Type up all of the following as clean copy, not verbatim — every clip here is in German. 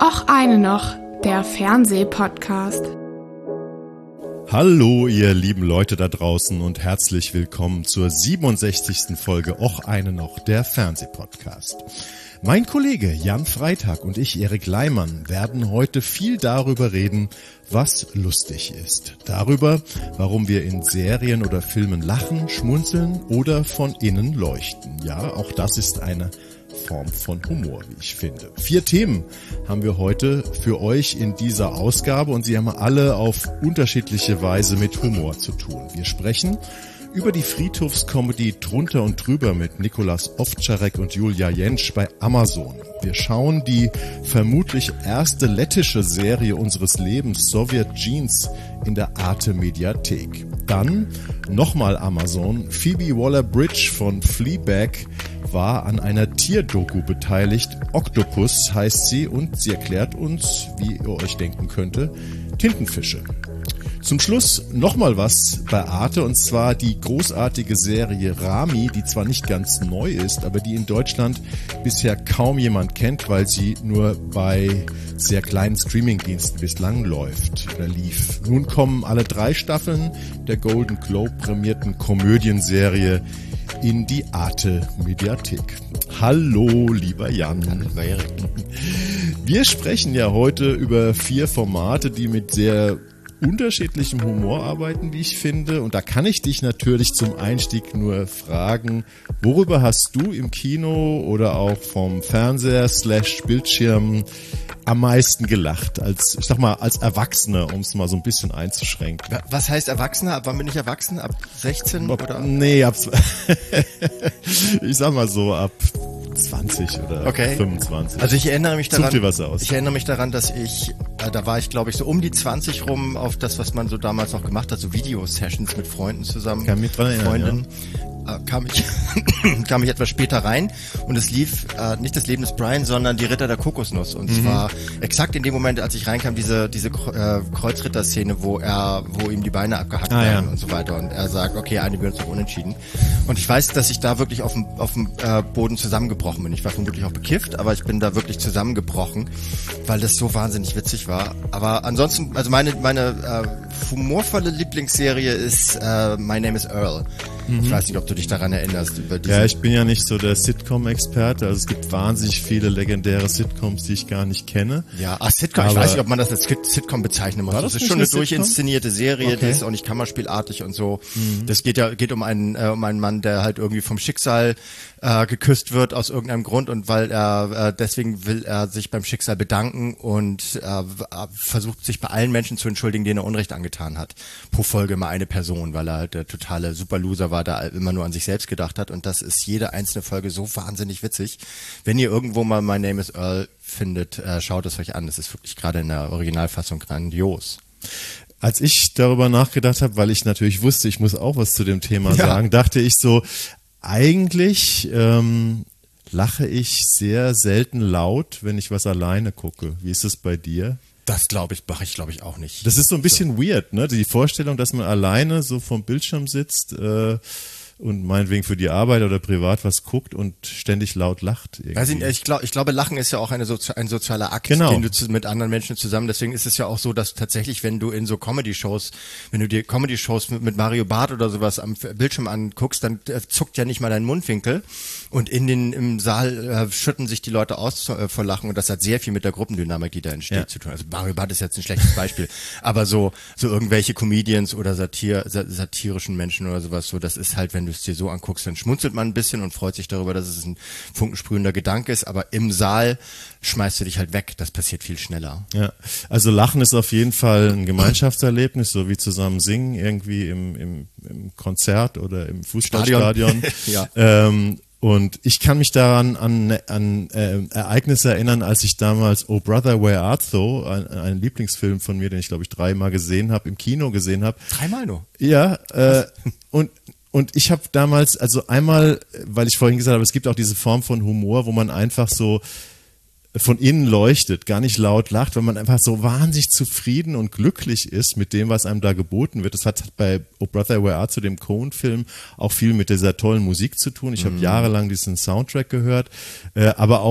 Och eine noch, der Fernsehpodcast. Hallo ihr lieben Leute da draußen und herzlich willkommen zur 67. Folge Och eine noch, der Fernsehpodcast. Mein Kollege Jan Freitag und ich, Erik Leimann, werden heute viel darüber reden, was lustig ist. Darüber, warum wir in Serien oder Filmen lachen, schmunzeln oder von innen leuchten. Ja, auch das ist eine Form von Humor, wie ich finde. 4 Themen haben wir heute für euch in dieser Ausgabe und sie haben alle auf unterschiedliche Weise mit Humor zu tun. Wir sprechen über die Friedhofscomedy Drunter und Drüber mit Nicolas Ovtcharek und Julia Jentsch bei Amazon. Wir schauen die vermutlich erste lettische Serie unseres Lebens, Soviet Jeans, in der Arte Mediathek. Dann nochmal Amazon. Phoebe Waller-Bridge von Fleabag war an einer Tierdoku beteiligt. Octopus heißt sie und sie erklärt uns, wie ihr euch denken könnte, Tintenfische. Zum Schluss nochmal was bei Arte, und zwar die großartige Serie Ramy, die zwar nicht ganz neu ist, aber die in Deutschland bisher kaum jemand kennt, weil sie nur bei sehr kleinen Streamingdiensten bislang läuft oder lief. Nun kommen alle 3 Staffeln der Golden Globe prämierten Komödienserie in die Arte Mediathek. Hallo, lieber Jan. Hallo, lieber Erik. Wir sprechen ja heute über 4 Formate, die mit sehr unterschiedlichem Humor arbeiten, wie ich finde. Und da kann ich dich natürlich zum Einstieg nur fragen, worüber hast du im Kino oder auch vom Fernseher / Bildschirm am meisten gelacht? Als, ich sag mal, als Erwachsener, um es mal so ein bisschen einzuschränken. Was heißt Erwachsener? Ab wann bin ich erwachsen? Ab 16 oder? Nee, ich sag mal so, ab 20 oder 25. Also ich erinnere mich daran, dir was aus. Ich erinnere mich daran, dass da war ich glaube ich so um die 20 rum auf das, was man so damals noch gemacht hat, so Video-Sessions mit Freunden zusammen. Kann mich dran erinnern, Freundinnen. Ja. Kam ich etwas später rein und es lief nicht das Leben des Brian, sondern die Ritter der Kokosnuss. Und zwar exakt in dem Moment, als ich reinkam, diese Kreuzritter-Szene, wo ihm die Beine abgehackt werden und so weiter. Und er sagt, okay, einige werden doch unentschieden. Und ich weiß, dass ich da wirklich auf dem Boden zusammengebrochen bin. Ich war vermutlich auch bekifft, aber ich bin da wirklich zusammengebrochen, weil das so wahnsinnig witzig war. Aber ansonsten, also meine humorvolle Lieblingsserie ist My Name is Earl. Ich weiß nicht, ob du dich daran erinnerst. Ja, ich bin ja nicht so der Sitcom-Experte. Also es gibt wahnsinnig viele legendäre Sitcoms, die ich gar nicht kenne. Ja, Sitcom, ich weiß nicht, ob man das als Sitcom bezeichnen muss. Das ist schon eine durchinszenierte Serie, die ist auch nicht kammerspielartig und so. Das geht um einen Mann, der halt irgendwie vom Schicksal geküsst wird aus irgendeinem Grund, und weil deswegen will er sich beim Schicksal bedanken und versucht sich bei allen Menschen zu entschuldigen, denen er Unrecht angetan hat. Pro Folge immer eine Person, weil er halt der totale Superloser war, der immer nur an sich selbst gedacht hat, und das ist jede einzelne Folge so wahnsinnig witzig. Wenn ihr irgendwo mal My Name is Earl findet, schaut es euch an. Das ist wirklich gerade in der Originalfassung grandios. Als ich darüber nachgedacht habe, weil ich natürlich wusste, ich muss auch was zu dem Thema sagen, dachte ich so, eigentlich lache ich sehr selten laut, wenn ich was alleine gucke. Wie ist es bei dir? Das mache ich auch nicht. Das ist so ein bisschen weird, ne? Die Vorstellung, dass man alleine so vorm Bildschirm sitzt und meinetwegen für die Arbeit oder privat was guckt und ständig laut lacht. Also ich glaube, Lachen ist ja auch ein sozialer Akt, genau, den du mit anderen Menschen zusammen, deswegen ist es ja auch so, dass tatsächlich, wenn du dir Comedy-Shows mit Mario Barth oder sowas am Bildschirm anguckst, dann zuckt ja nicht mal dein Mundwinkel, und im Saal schütten sich die Leute aus vor Lachen, und das hat sehr viel mit der Gruppendynamik, die da entsteht, zu tun. Also Mario Barth ist jetzt ein schlechtes Beispiel, aber so irgendwelche Comedians oder satirischen Menschen oder sowas, so, das ist halt, wenn du es dir so anguckst, dann schmunzelt man ein bisschen und freut sich darüber, dass es ein funkensprühender Gedanke ist, aber im Saal schmeißt du dich halt weg, das passiert viel schneller. Ja, also Lachen ist auf jeden Fall ein Gemeinschaftserlebnis, so wie zusammen singen, irgendwie im Konzert oder im Fußballstadion. Ja. Und ich kann mich daran an Ereignisse erinnern, als ich damals Oh Brother, Where Art Thou, ein Lieblingsfilm von mir, den ich glaube ich 3-mal gesehen habe, im Kino gesehen habe. 3-mal nur? Ja, und ich habe damals, also einmal, weil ich vorhin gesagt habe, es gibt auch diese Form von Humor, wo man einfach so von innen leuchtet, gar nicht laut lacht, weil man einfach so wahnsinnig zufrieden und glücklich ist mit dem, was einem da geboten wird. Das hat bei Oh Brother, Where Art Thou, dem Coen-Film, auch viel mit dieser tollen Musik zu tun. Ich habe jahrelang diesen Soundtrack gehört, aber auch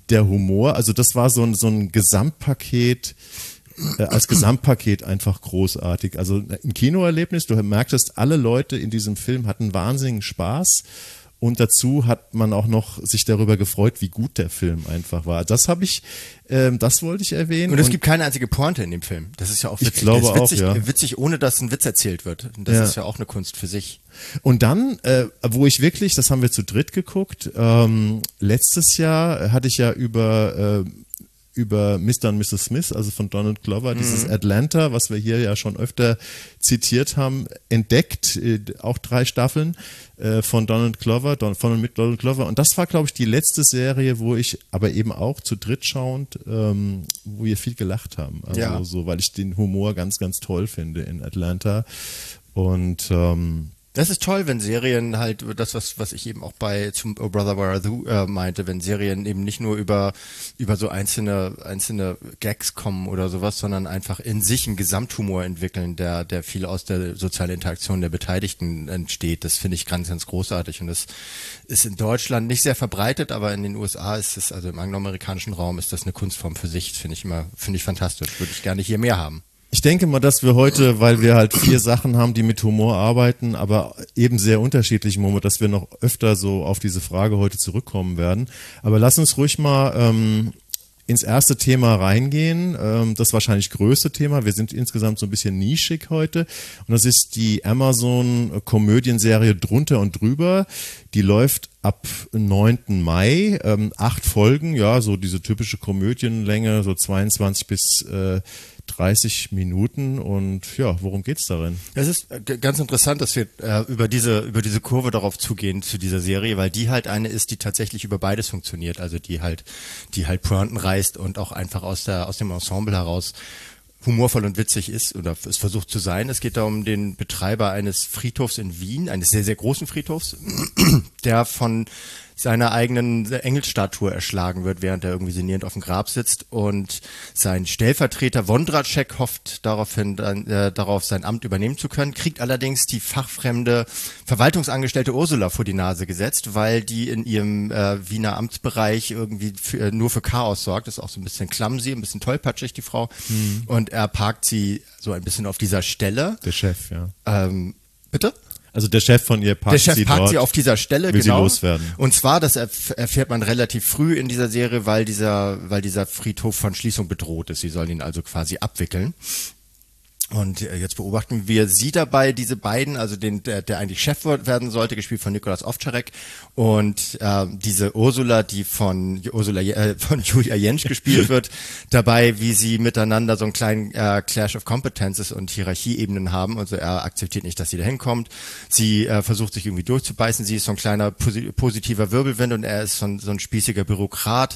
der Humor, also das war so ein Gesamtpaket, als Gesamtpaket einfach großartig. Also ein Kinoerlebnis, du merktest, alle Leute in diesem Film hatten wahnsinnigen Spaß. Und dazu hat man auch noch sich darüber gefreut, wie gut der Film einfach war. Das wollte ich erwähnen. Und es gibt keine einzige Pointe in dem Film. Das ist ja auch witzig. Ich glaube das ist witzig, auch, ja. Witzig, ohne dass ein Witz erzählt wird. Das ist ja auch eine Kunst für sich. Und dann, wo ich wirklich, das haben wir zu dritt geguckt, letztes Jahr hatte ich ja über Mr. und Mrs. Smith, also von Donald Glover, dieses Atlanta, was wir hier ja schon öfter zitiert haben, entdeckt, auch 3 Staffeln von Donald Glover, von und mit Donald Glover. Und das war, glaube ich, die letzte Serie, wo ich, aber eben auch zu dritt schauend, wo wir viel gelacht haben. Also so, weil ich den Humor ganz, ganz toll finde in Atlanta. Und das ist toll, wenn Serien halt, das was ich eben auch bei zum Oh Brother Where Are You meinte, wenn Serien eben nicht nur über so einzelne Gags kommen oder sowas, sondern einfach in sich einen Gesamthumor entwickeln, der viel aus der sozialen Interaktion der Beteiligten entsteht. Das finde ich ganz, ganz großartig und das ist in Deutschland nicht sehr verbreitet, aber in den USA ist es, also im angloamerikanischen Raum ist das eine Kunstform für sich. Das finde ich fantastisch. Würde ich gerne hier mehr haben. Ich denke mal, dass wir heute, weil wir halt 4 Sachen haben, die mit Humor arbeiten, aber eben sehr unterschiedlichem Humor, dass wir noch öfter so auf diese Frage heute zurückkommen werden. Aber lass uns ruhig mal ins erste Thema reingehen. Das wahrscheinlich größte Thema. Wir sind insgesamt so ein bisschen nischig heute. Und das ist die Amazon-Komödienserie Drunter und Drüber. Die läuft ab 9. Mai. 8 Folgen, ja, so diese typische Komödienlänge, so 22 bis 30 Minuten und ja, worum geht's darin? Es ist ganz interessant, dass wir über diese Kurve darauf zugehen zu dieser Serie, weil die halt eine ist, die tatsächlich über beides funktioniert, also die halt Pointen reißt und auch einfach aus dem Ensemble heraus humorvoll und witzig ist oder es versucht zu sein. Es geht da um den Betreiber eines Friedhofs in Wien, eines sehr, sehr großen Friedhofs, der von seiner eigenen Engelsstatue erschlagen wird, während er irgendwie sinnierend auf dem Grab sitzt und sein Stellvertreter Wondratschek hofft darauf sein Amt übernehmen zu können, kriegt allerdings die fachfremde Verwaltungsangestellte Ursula vor die Nase gesetzt, weil die in ihrem Wiener Amtsbereich irgendwie nur für Chaos sorgt. Ist auch so ein bisschen clumsy, ein bisschen tollpatschig, die Frau. Und er parkt sie so ein bisschen auf dieser Stelle. Der Chef, ja. Bitte? Also der Chef von ihr parkt sie dort, sie auf dieser Stelle, will genau. Sie loswerden. Und zwar, das erfährt man relativ früh in dieser Serie, weil dieser Friedhof von Schließung bedroht ist. Sie sollen ihn also quasi abwickeln. Und jetzt beobachten wir sie dabei, diese beiden, also der eigentlich Chef werden sollte, gespielt von Nicolas Ovtcharek und diese Ursula, die von Julia Jentsch gespielt wird, dabei, wie sie miteinander so einen kleinen Clash of Competences und Hierarchieebenen haben. Also er akzeptiert nicht, dass sie da hinkommt. Sie versucht sich irgendwie durchzubeißen. Sie ist so ein kleiner positiver Wirbelwind und er ist so ein spießiger Bürokrat,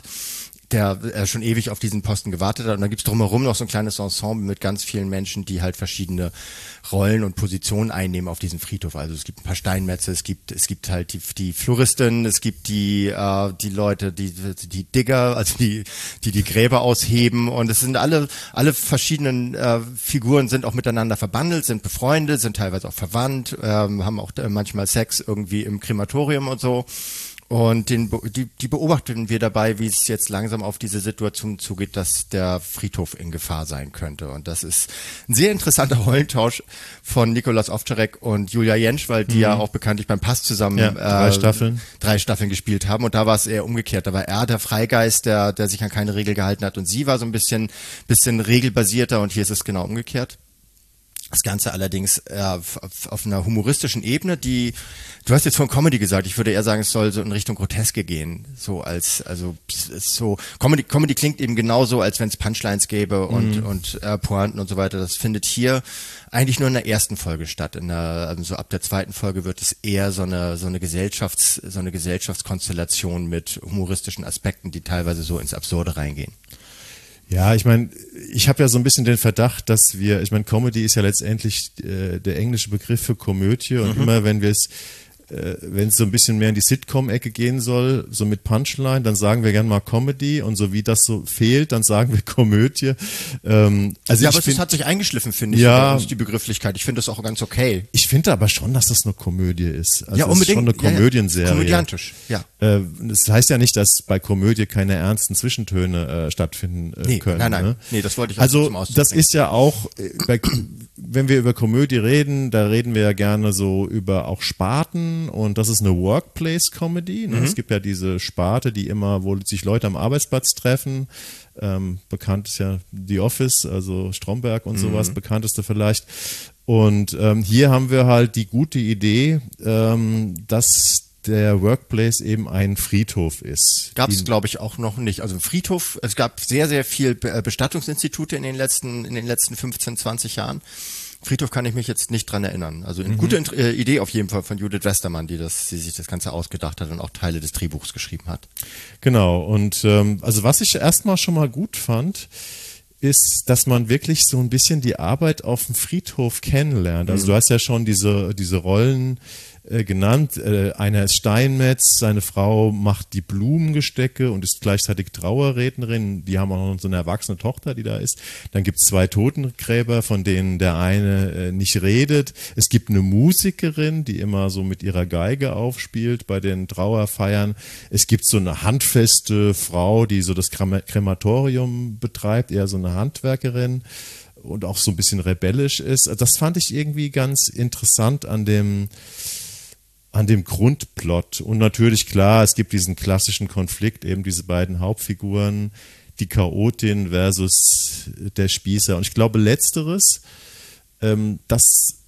der schon ewig auf diesen Posten gewartet hat. Und dann gibt's drumherum noch so ein kleines Ensemble mit ganz vielen Menschen, die halt verschiedene Rollen und Positionen einnehmen auf diesem Friedhof. Also es gibt ein paar Steinmetze, es gibt halt die Floristin, es gibt die Leute, die Digger, also die Gräber ausheben. Und es sind alle verschiedenen Figuren sind auch miteinander verbandelt, sind befreundet, sind teilweise auch verwandt, haben auch manchmal Sex irgendwie im Krematorium und so. Und die beobachten wir dabei, wie es jetzt langsam auf diese Situation zugeht, dass der Friedhof in Gefahr sein könnte. Und das ist ein sehr interessanter Rollentausch von Nicolas Ovtcharek und Julia Jentsch, weil die ja auch bekanntlich beim Pass zusammen 3 Staffeln gespielt haben. Und da war es eher umgekehrt. Da war er der Freigeist, der sich an keine Regel gehalten hat. Und sie war so ein bisschen regelbasierter. Und hier ist es genau umgekehrt. Das Ganze allerdings auf einer humoristischen Ebene, du hast jetzt von Comedy gesagt, ich würde eher sagen, es soll so in Richtung Groteske gehen, Comedy klingt eben genauso, als wenn es Punchlines gäbe und Pointen und so weiter. Das findet hier eigentlich nur in der ersten Folge statt. Also ab der zweiten Folge wird es eher so eine Gesellschaftskonstellation mit humoristischen Aspekten, die teilweise so ins Absurde reingehen. Ja, ich meine, ich habe ja so ein bisschen den Verdacht, dass Comedy ist ja letztendlich der englische Begriff für Komödie und immer wenn wir es wenn es so ein bisschen mehr in die Sitcom-Ecke gehen soll, so mit Punchline, dann sagen wir gerne mal Comedy und so wie das so fehlt, dann sagen wir Komödie. Aber das hat sich eingeschliffen, finde ich, ja, die Begrifflichkeit. Ich finde das auch ganz okay. Ich finde aber schon, dass das eine Komödie ist. Also ja, unbedingt. Es ist schon eine Komödienserie. Komödiantisch, ja. Das heißt ja nicht, dass bei Komödie keine ernsten Zwischentöne stattfinden können. Nein. Ne? Nee, das wollte ich auch also zum Ausdruck das bringen. ist ja auch, wenn wir über Komödie reden, da reden wir ja gerne so über auch Sparten und das ist eine Workplace-Comedy. Ne? Es gibt ja diese Sparte, wo sich Leute am Arbeitsplatz treffen. Bekannt ist ja The Office, also Stromberg und sowas, bekannteste vielleicht. Und hier haben wir halt die gute Idee, dass der Workplace eben ein Friedhof ist. Gab es, glaube ich, auch noch nicht. Also Friedhof, es gab sehr, sehr viel Bestattungsinstitute in den letzten 15, 20 Jahren. Friedhof kann ich mich jetzt nicht dran erinnern. Also eine gute Idee auf jeden Fall von Judith Westermann, die sich das Ganze ausgedacht hat und auch Teile des Drehbuchs geschrieben hat. Genau. Und also was ich erstmal schon mal gut fand, ist, dass man wirklich so ein bisschen die Arbeit auf dem Friedhof kennenlernt. Also du hast ja schon diese Rollen genannt. Einer ist Steinmetz, seine Frau macht die Blumengestecke und ist gleichzeitig Trauerrednerin. Die haben auch noch so eine erwachsene Tochter, die da ist. Dann gibt es 2 Totengräber, von denen der eine nicht redet. Es gibt eine Musikerin, die immer so mit ihrer Geige aufspielt bei den Trauerfeiern. Es gibt so eine handfeste Frau, die so das Krematorium betreibt, eher so eine Handwerkerin und auch so ein bisschen rebellisch ist. Das fand ich irgendwie ganz interessant an dem Grundplot. Und natürlich, klar, es gibt diesen klassischen Konflikt, eben diese beiden Hauptfiguren, die Chaotin versus der Spießer. Und ich glaube, letzteres, das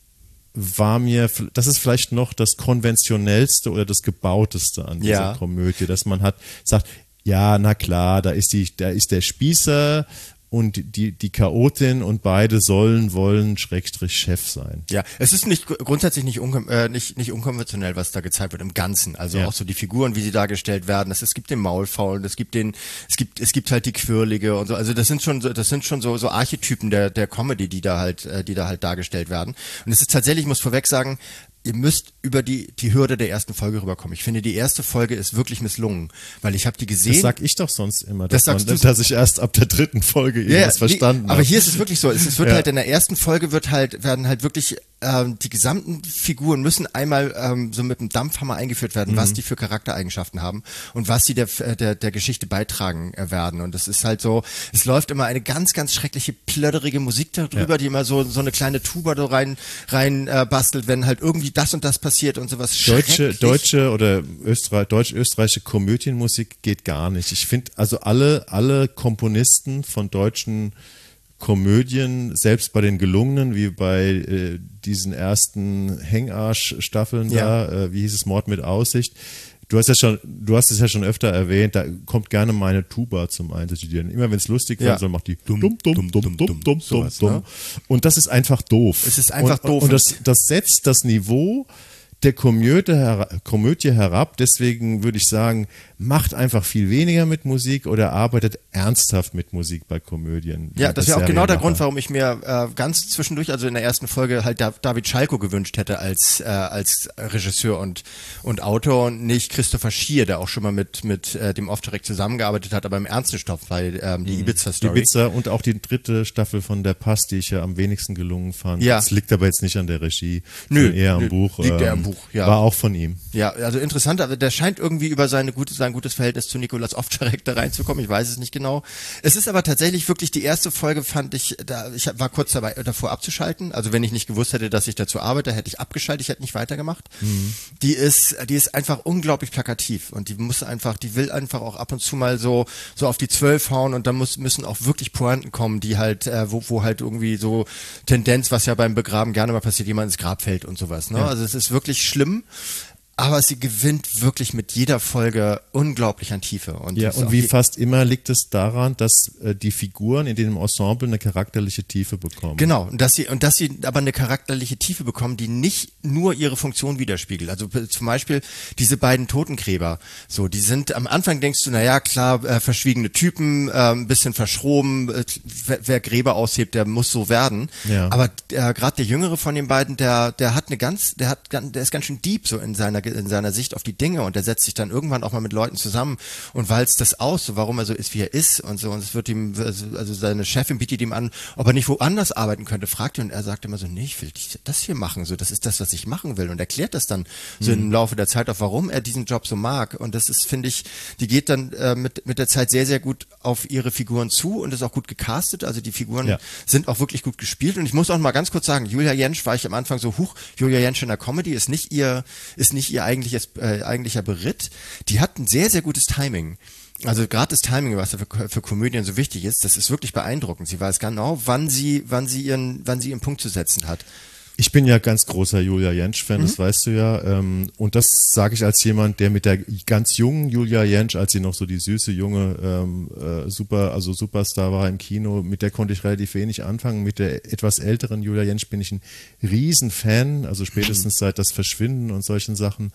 ist vielleicht noch das konventionellste oder das gebauteste an dieser Komödie, dass man sagt, ja, na klar, da ist der Spießer und die Chaotin und beide wollen Chef sein. Ja, es ist grundsätzlich nicht unkonventionell, was da gezeigt wird im Ganzen. Also auch so die Figuren, wie sie dargestellt werden. Es gibt den Maulfaulen, es gibt halt die Quirlige und so. Also das sind schon so Archetypen der Comedy, die da halt dargestellt werden. Und es ist tatsächlich, ich muss vorweg sagen, ihr müsst über die Hürde der ersten Folge rüberkommen. Ich finde, die erste Folge ist wirklich misslungen, weil ich habe die gesehen. Das sag ich doch sonst immer, dass ich erst ab der 3. Folge irgendwas verstanden habe. Aber hier ist es wirklich so. Es wird halt in der ersten Folge werden halt wirklich die gesamten Figuren müssen einmal so mit dem Dampfhammer eingeführt werden, was die für Charaktereigenschaften haben und was sie der Geschichte beitragen werden. Und das ist halt so, es läuft immer eine ganz, ganz schreckliche, plötterige Musik darüber, die immer so eine kleine Tuba da rein bastelt, wenn halt irgendwie das und das passiert und sowas. Deutsche oder deutsch-österreichische Komödienmusik geht gar nicht. Ich finde, also alle Komponisten von deutschen Komödien, selbst bei den gelungenen, wie bei diesen ersten Hängarsch-Staffeln da, wie hieß es, Mord mit Aussicht. Du hast es ja schon öfter erwähnt, da kommt gerne meine Tuba zum Einsatz. Immer wenn es lustig wird, so macht die dumm. Und das ist einfach doof. Es ist einfach doof. Und das setzt das Niveau der Komödie herab. Deswegen würde ich sagen, macht einfach viel weniger mit Musik oder arbeitet ernsthaft mit Musik bei Komödien. Ja, das wäre auch genau der Grund, warum ich mir ganz zwischendurch, also in der ersten Folge, halt David Schalko gewünscht hätte als Regisseur und Autor und nicht Christopher Schier, der auch schon mal mit dem Off-Direct zusammengearbeitet hat, aber im ernsten Stoff, weil die Ibiza-Story. Ibiza und auch die 3. Staffel von Der Pass, die ich ja am wenigsten gelungen fand. Ja. Das liegt aber jetzt nicht an der Regie, eher am Buch. Liegt eher am Buch, ja. War auch von ihm. Ja, also interessant, aber der scheint irgendwie über sein gutes Verhältnis zu Nicolas Off-Direct da reinzukommen. Ich weiß es nicht genau. Es ist aber tatsächlich wirklich die erste Folge, fand ich war kurz davor abzuschalten. Also wenn ich nicht gewusst hätte, dass ich dazu arbeite, hätte ich abgeschaltet, ich hätte nicht weitergemacht. Die ist einfach unglaublich plakativ und die will einfach auch ab und zu mal so auf die 12 hauen und dann müssen auch wirklich Pointen kommen, die halt, wo halt irgendwie so Tendenz, was ja beim Begraben gerne mal passiert, jemand ins Grab fällt und sowas, ne? Ja. Also es ist wirklich schlimm. Aber sie gewinnt wirklich mit jeder Folge unglaublich an Tiefe. Und wie fast immer liegt es daran, dass die Figuren in dem Ensemble eine charakterliche Tiefe bekommen. Genau, und dass sie aber eine charakterliche Tiefe bekommen, die nicht nur ihre Funktion widerspiegelt. Also zum Beispiel diese beiden Totengräber. So, die sind, am Anfang denkst du, naja, klar, verschwiegene Typen, ein bisschen verschroben, wer Gräber aushebt, der muss so werden. Ja. Aber gerade der Jüngere von den beiden, der ist ganz schön deep so in seiner seiner Sicht auf die Dinge und er setzt sich dann irgendwann auch mal mit Leuten zusammen und walzt das aus, so warum er so ist, wie er ist und so und es wird ihm, also seine Chefin bietet ihm an, ob er nicht woanders arbeiten könnte, fragt ihn und er sagt immer so, nee, ich will das hier machen, so das ist das, was ich machen will und erklärt das dann so im Laufe der Zeit auch, warum er diesen Job so mag und das ist, finde ich, die geht dann mit der Zeit sehr, sehr gut auf ihre Figuren zu und ist auch gut gecastet, also die Figuren sind auch wirklich gut gespielt und ich muss auch mal ganz kurz sagen, Julia Jentsch war ich am Anfang so, Julia Jentsch in der Comedy ist nicht ihr eigentlicher Beritt, die hat ein sehr, sehr gutes Timing. Also gerade das Timing, was für Komödien so wichtig ist, das ist wirklich beeindruckend. Sie weiß genau, wann sie ihren Punkt zu setzen hat. Ich bin ja ganz großer Julia Jentsch-Fan, das weißt du ja. Und das sage ich als jemand, der mit der ganz jungen Julia Jentsch, als sie noch so die süße, junge Superstar war im Kino, mit der konnte ich relativ wenig anfangen. Mit der etwas älteren Julia Jentsch bin ich ein Riesenfan, also spätestens seit das Verschwinden und solchen Sachen.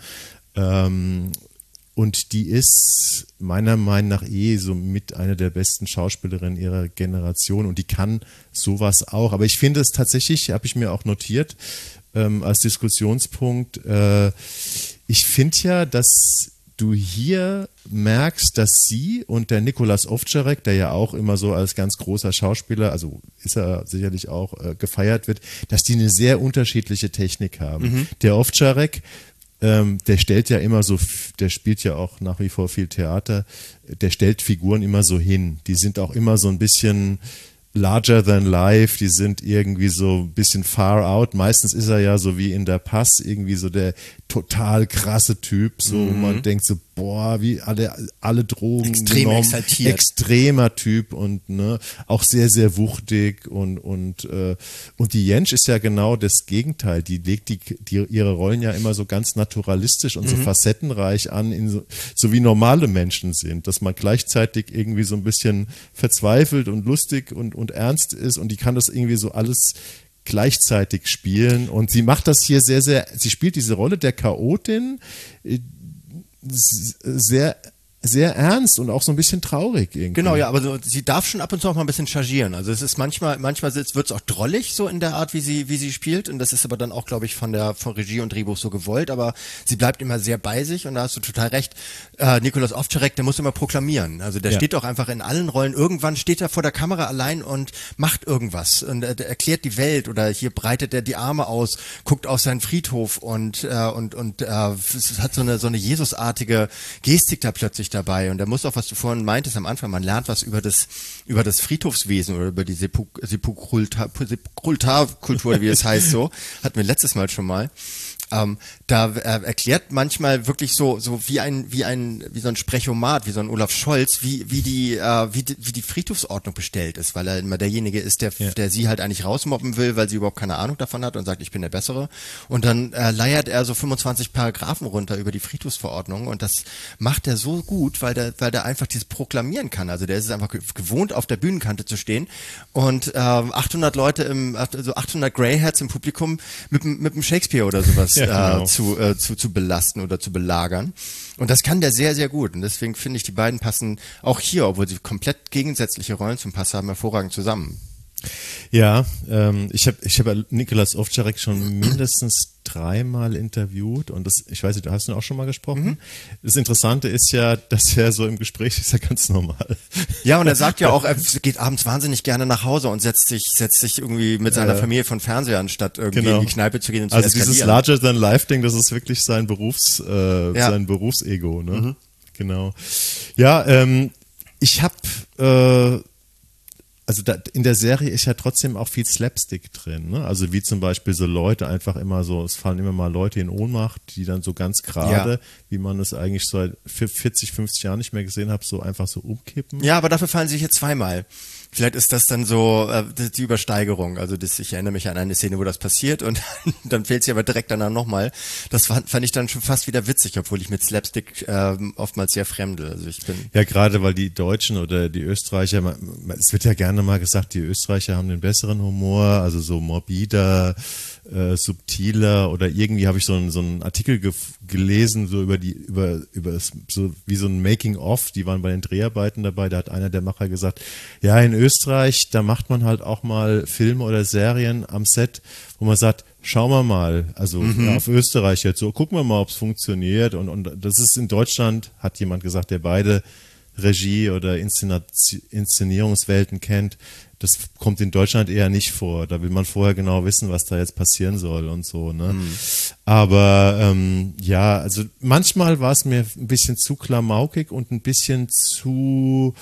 Und die ist meiner Meinung nach so mit einer der besten Schauspielerinnen ihrer Generation und die kann sowas auch. Aber ich finde es tatsächlich, habe ich mir auch notiert, als Diskussionspunkt, ich finde ja, dass du hier merkst, dass sie und der Nicolas Ovtcharek, der ja auch immer so als ganz großer Schauspieler, also ist er sicherlich auch gefeiert wird, dass die eine sehr unterschiedliche Technik haben. Der Ovtcharek, der stellt ja immer so, der spielt ja auch nach wie vor viel Theater, der stellt Figuren immer so hin. Die sind auch immer so ein bisschen larger than life, die sind irgendwie so ein bisschen far out. Meistens ist er ja so wie in der Pass irgendwie so der total krasse Typ, so wo man denkt so, boah, wie alle Drogen extrem genommen, exaltiert. Extremer Typ und ne, auch sehr, sehr wuchtig und die Jentsch ist ja genau das Gegenteil, die legt ihre Rollen ja immer so ganz naturalistisch und so facettenreich an, so wie normale Menschen sind, dass man gleichzeitig irgendwie so ein bisschen verzweifelt und lustig und ernst ist und die kann das irgendwie so alles gleichzeitig spielen und sie macht das hier sehr, sehr, sie spielt diese Rolle der Chaotin sehr, sehr ernst und auch so ein bisschen traurig irgendwie. Genau, ja, aber so, sie darf schon ab und zu auch mal ein bisschen chargieren. Also es ist manchmal wird es auch drollig so in der Art, wie sie spielt und das ist aber dann auch, glaube ich, von Regie und Drehbuch so gewollt, aber sie bleibt immer sehr bei sich und da hast du total recht. Nicolas Ovtcharek, der muss immer proklamieren. Also der steht auch einfach in allen Rollen. Irgendwann steht er vor der Kamera allein und macht irgendwas und erklärt die Welt oder hier breitet er die Arme aus, guckt auf seinen Friedhof und hat so eine Jesusartige Gestik da plötzlich dabei und da muss auch, was du vorhin meintest am Anfang, man lernt was über das Friedhofswesen oder über die Sepulkralkultur, wie es heißt so, hatten wir letztes Mal schon mal. Da erklärt manchmal wirklich so wie so ein Sprechomat, wie so ein Olaf Scholz, wie die Friedhofsordnung bestellt ist, weil er immer derjenige ist, der sie halt eigentlich rausmobben will, weil sie überhaupt keine Ahnung davon hat und sagt, ich bin der Bessere. Und dann leiert er so 25 Paragraphen runter über die Friedhofsverordnung und das macht er so gut, weil der einfach dieses proklamieren kann. Also der ist es einfach gewohnt, auf der Bühnenkante zu stehen und 800 Leute 800 Greyhats im Publikum mit dem Shakespeare oder sowas zu belasten oder zu belagern. Und das kann der sehr, sehr gut. Und deswegen finde ich, die beiden passen auch hier, obwohl sie komplett gegensätzliche Rollen zum Pass haben, hervorragend zusammen. Ja, ich habe Nicolas Ovtcharek schon mindestens 3-mal interviewt und ich weiß nicht, hast du auch schon mal gesprochen? Das Interessante ist ja, dass er so im Gespräch ist ja ganz normal. Ja, und er sagt ja auch, er geht abends wahnsinnig gerne nach Hause und setzt sich irgendwie mit seiner Familie von Fernseher, anstatt irgendwie in die Kneipe zu gehen und zu eskalieren. Also dieses Larger-than-Life-Ding, das ist wirklich sein sein Berufsego, ne? Genau. Ja, ich habe also in der Serie ist ja trotzdem auch viel Slapstick drin, ne? Also wie zum Beispiel so Leute einfach immer so, es fallen immer mal Leute in Ohnmacht, die dann so ganz gerade, wie man es eigentlich seit 40, 50 Jahren nicht mehr gesehen hat, so einfach so umkippen. Ja, aber dafür fallen sie hier zweimal. Vielleicht ist das dann so die Übersteigerung. Also ich erinnere mich an eine Szene, wo das passiert und dann fehlt sie aber direkt danach nochmal. Das fand ich dann schon fast wieder witzig, obwohl ich mit Slapstick oftmals sehr fremde. Also ja, gerade weil die Deutschen oder die Österreicher, es wird ja gerne mal gesagt, die Österreicher haben den besseren Humor, also so morbider, subtiler oder irgendwie habe ich so einen Artikel gelesen, so über so wie so ein Making-of, die waren bei den Dreharbeiten dabei, da hat einer der Macher gesagt, ja, in Österreich, da macht man halt auch mal Filme oder Serien am Set, wo man sagt, schauen wir mal, also auf Österreich jetzt so, gucken wir mal, ob es funktioniert und das ist in Deutschland, hat jemand gesagt, der beide Regie- oder Inszenierungswelten kennt, das kommt in Deutschland eher nicht vor. Da will man vorher genau wissen, was da jetzt passieren soll und so, ne? Aber ja, also manchmal war es mir ein bisschen zu klamaukig und ein bisschen zu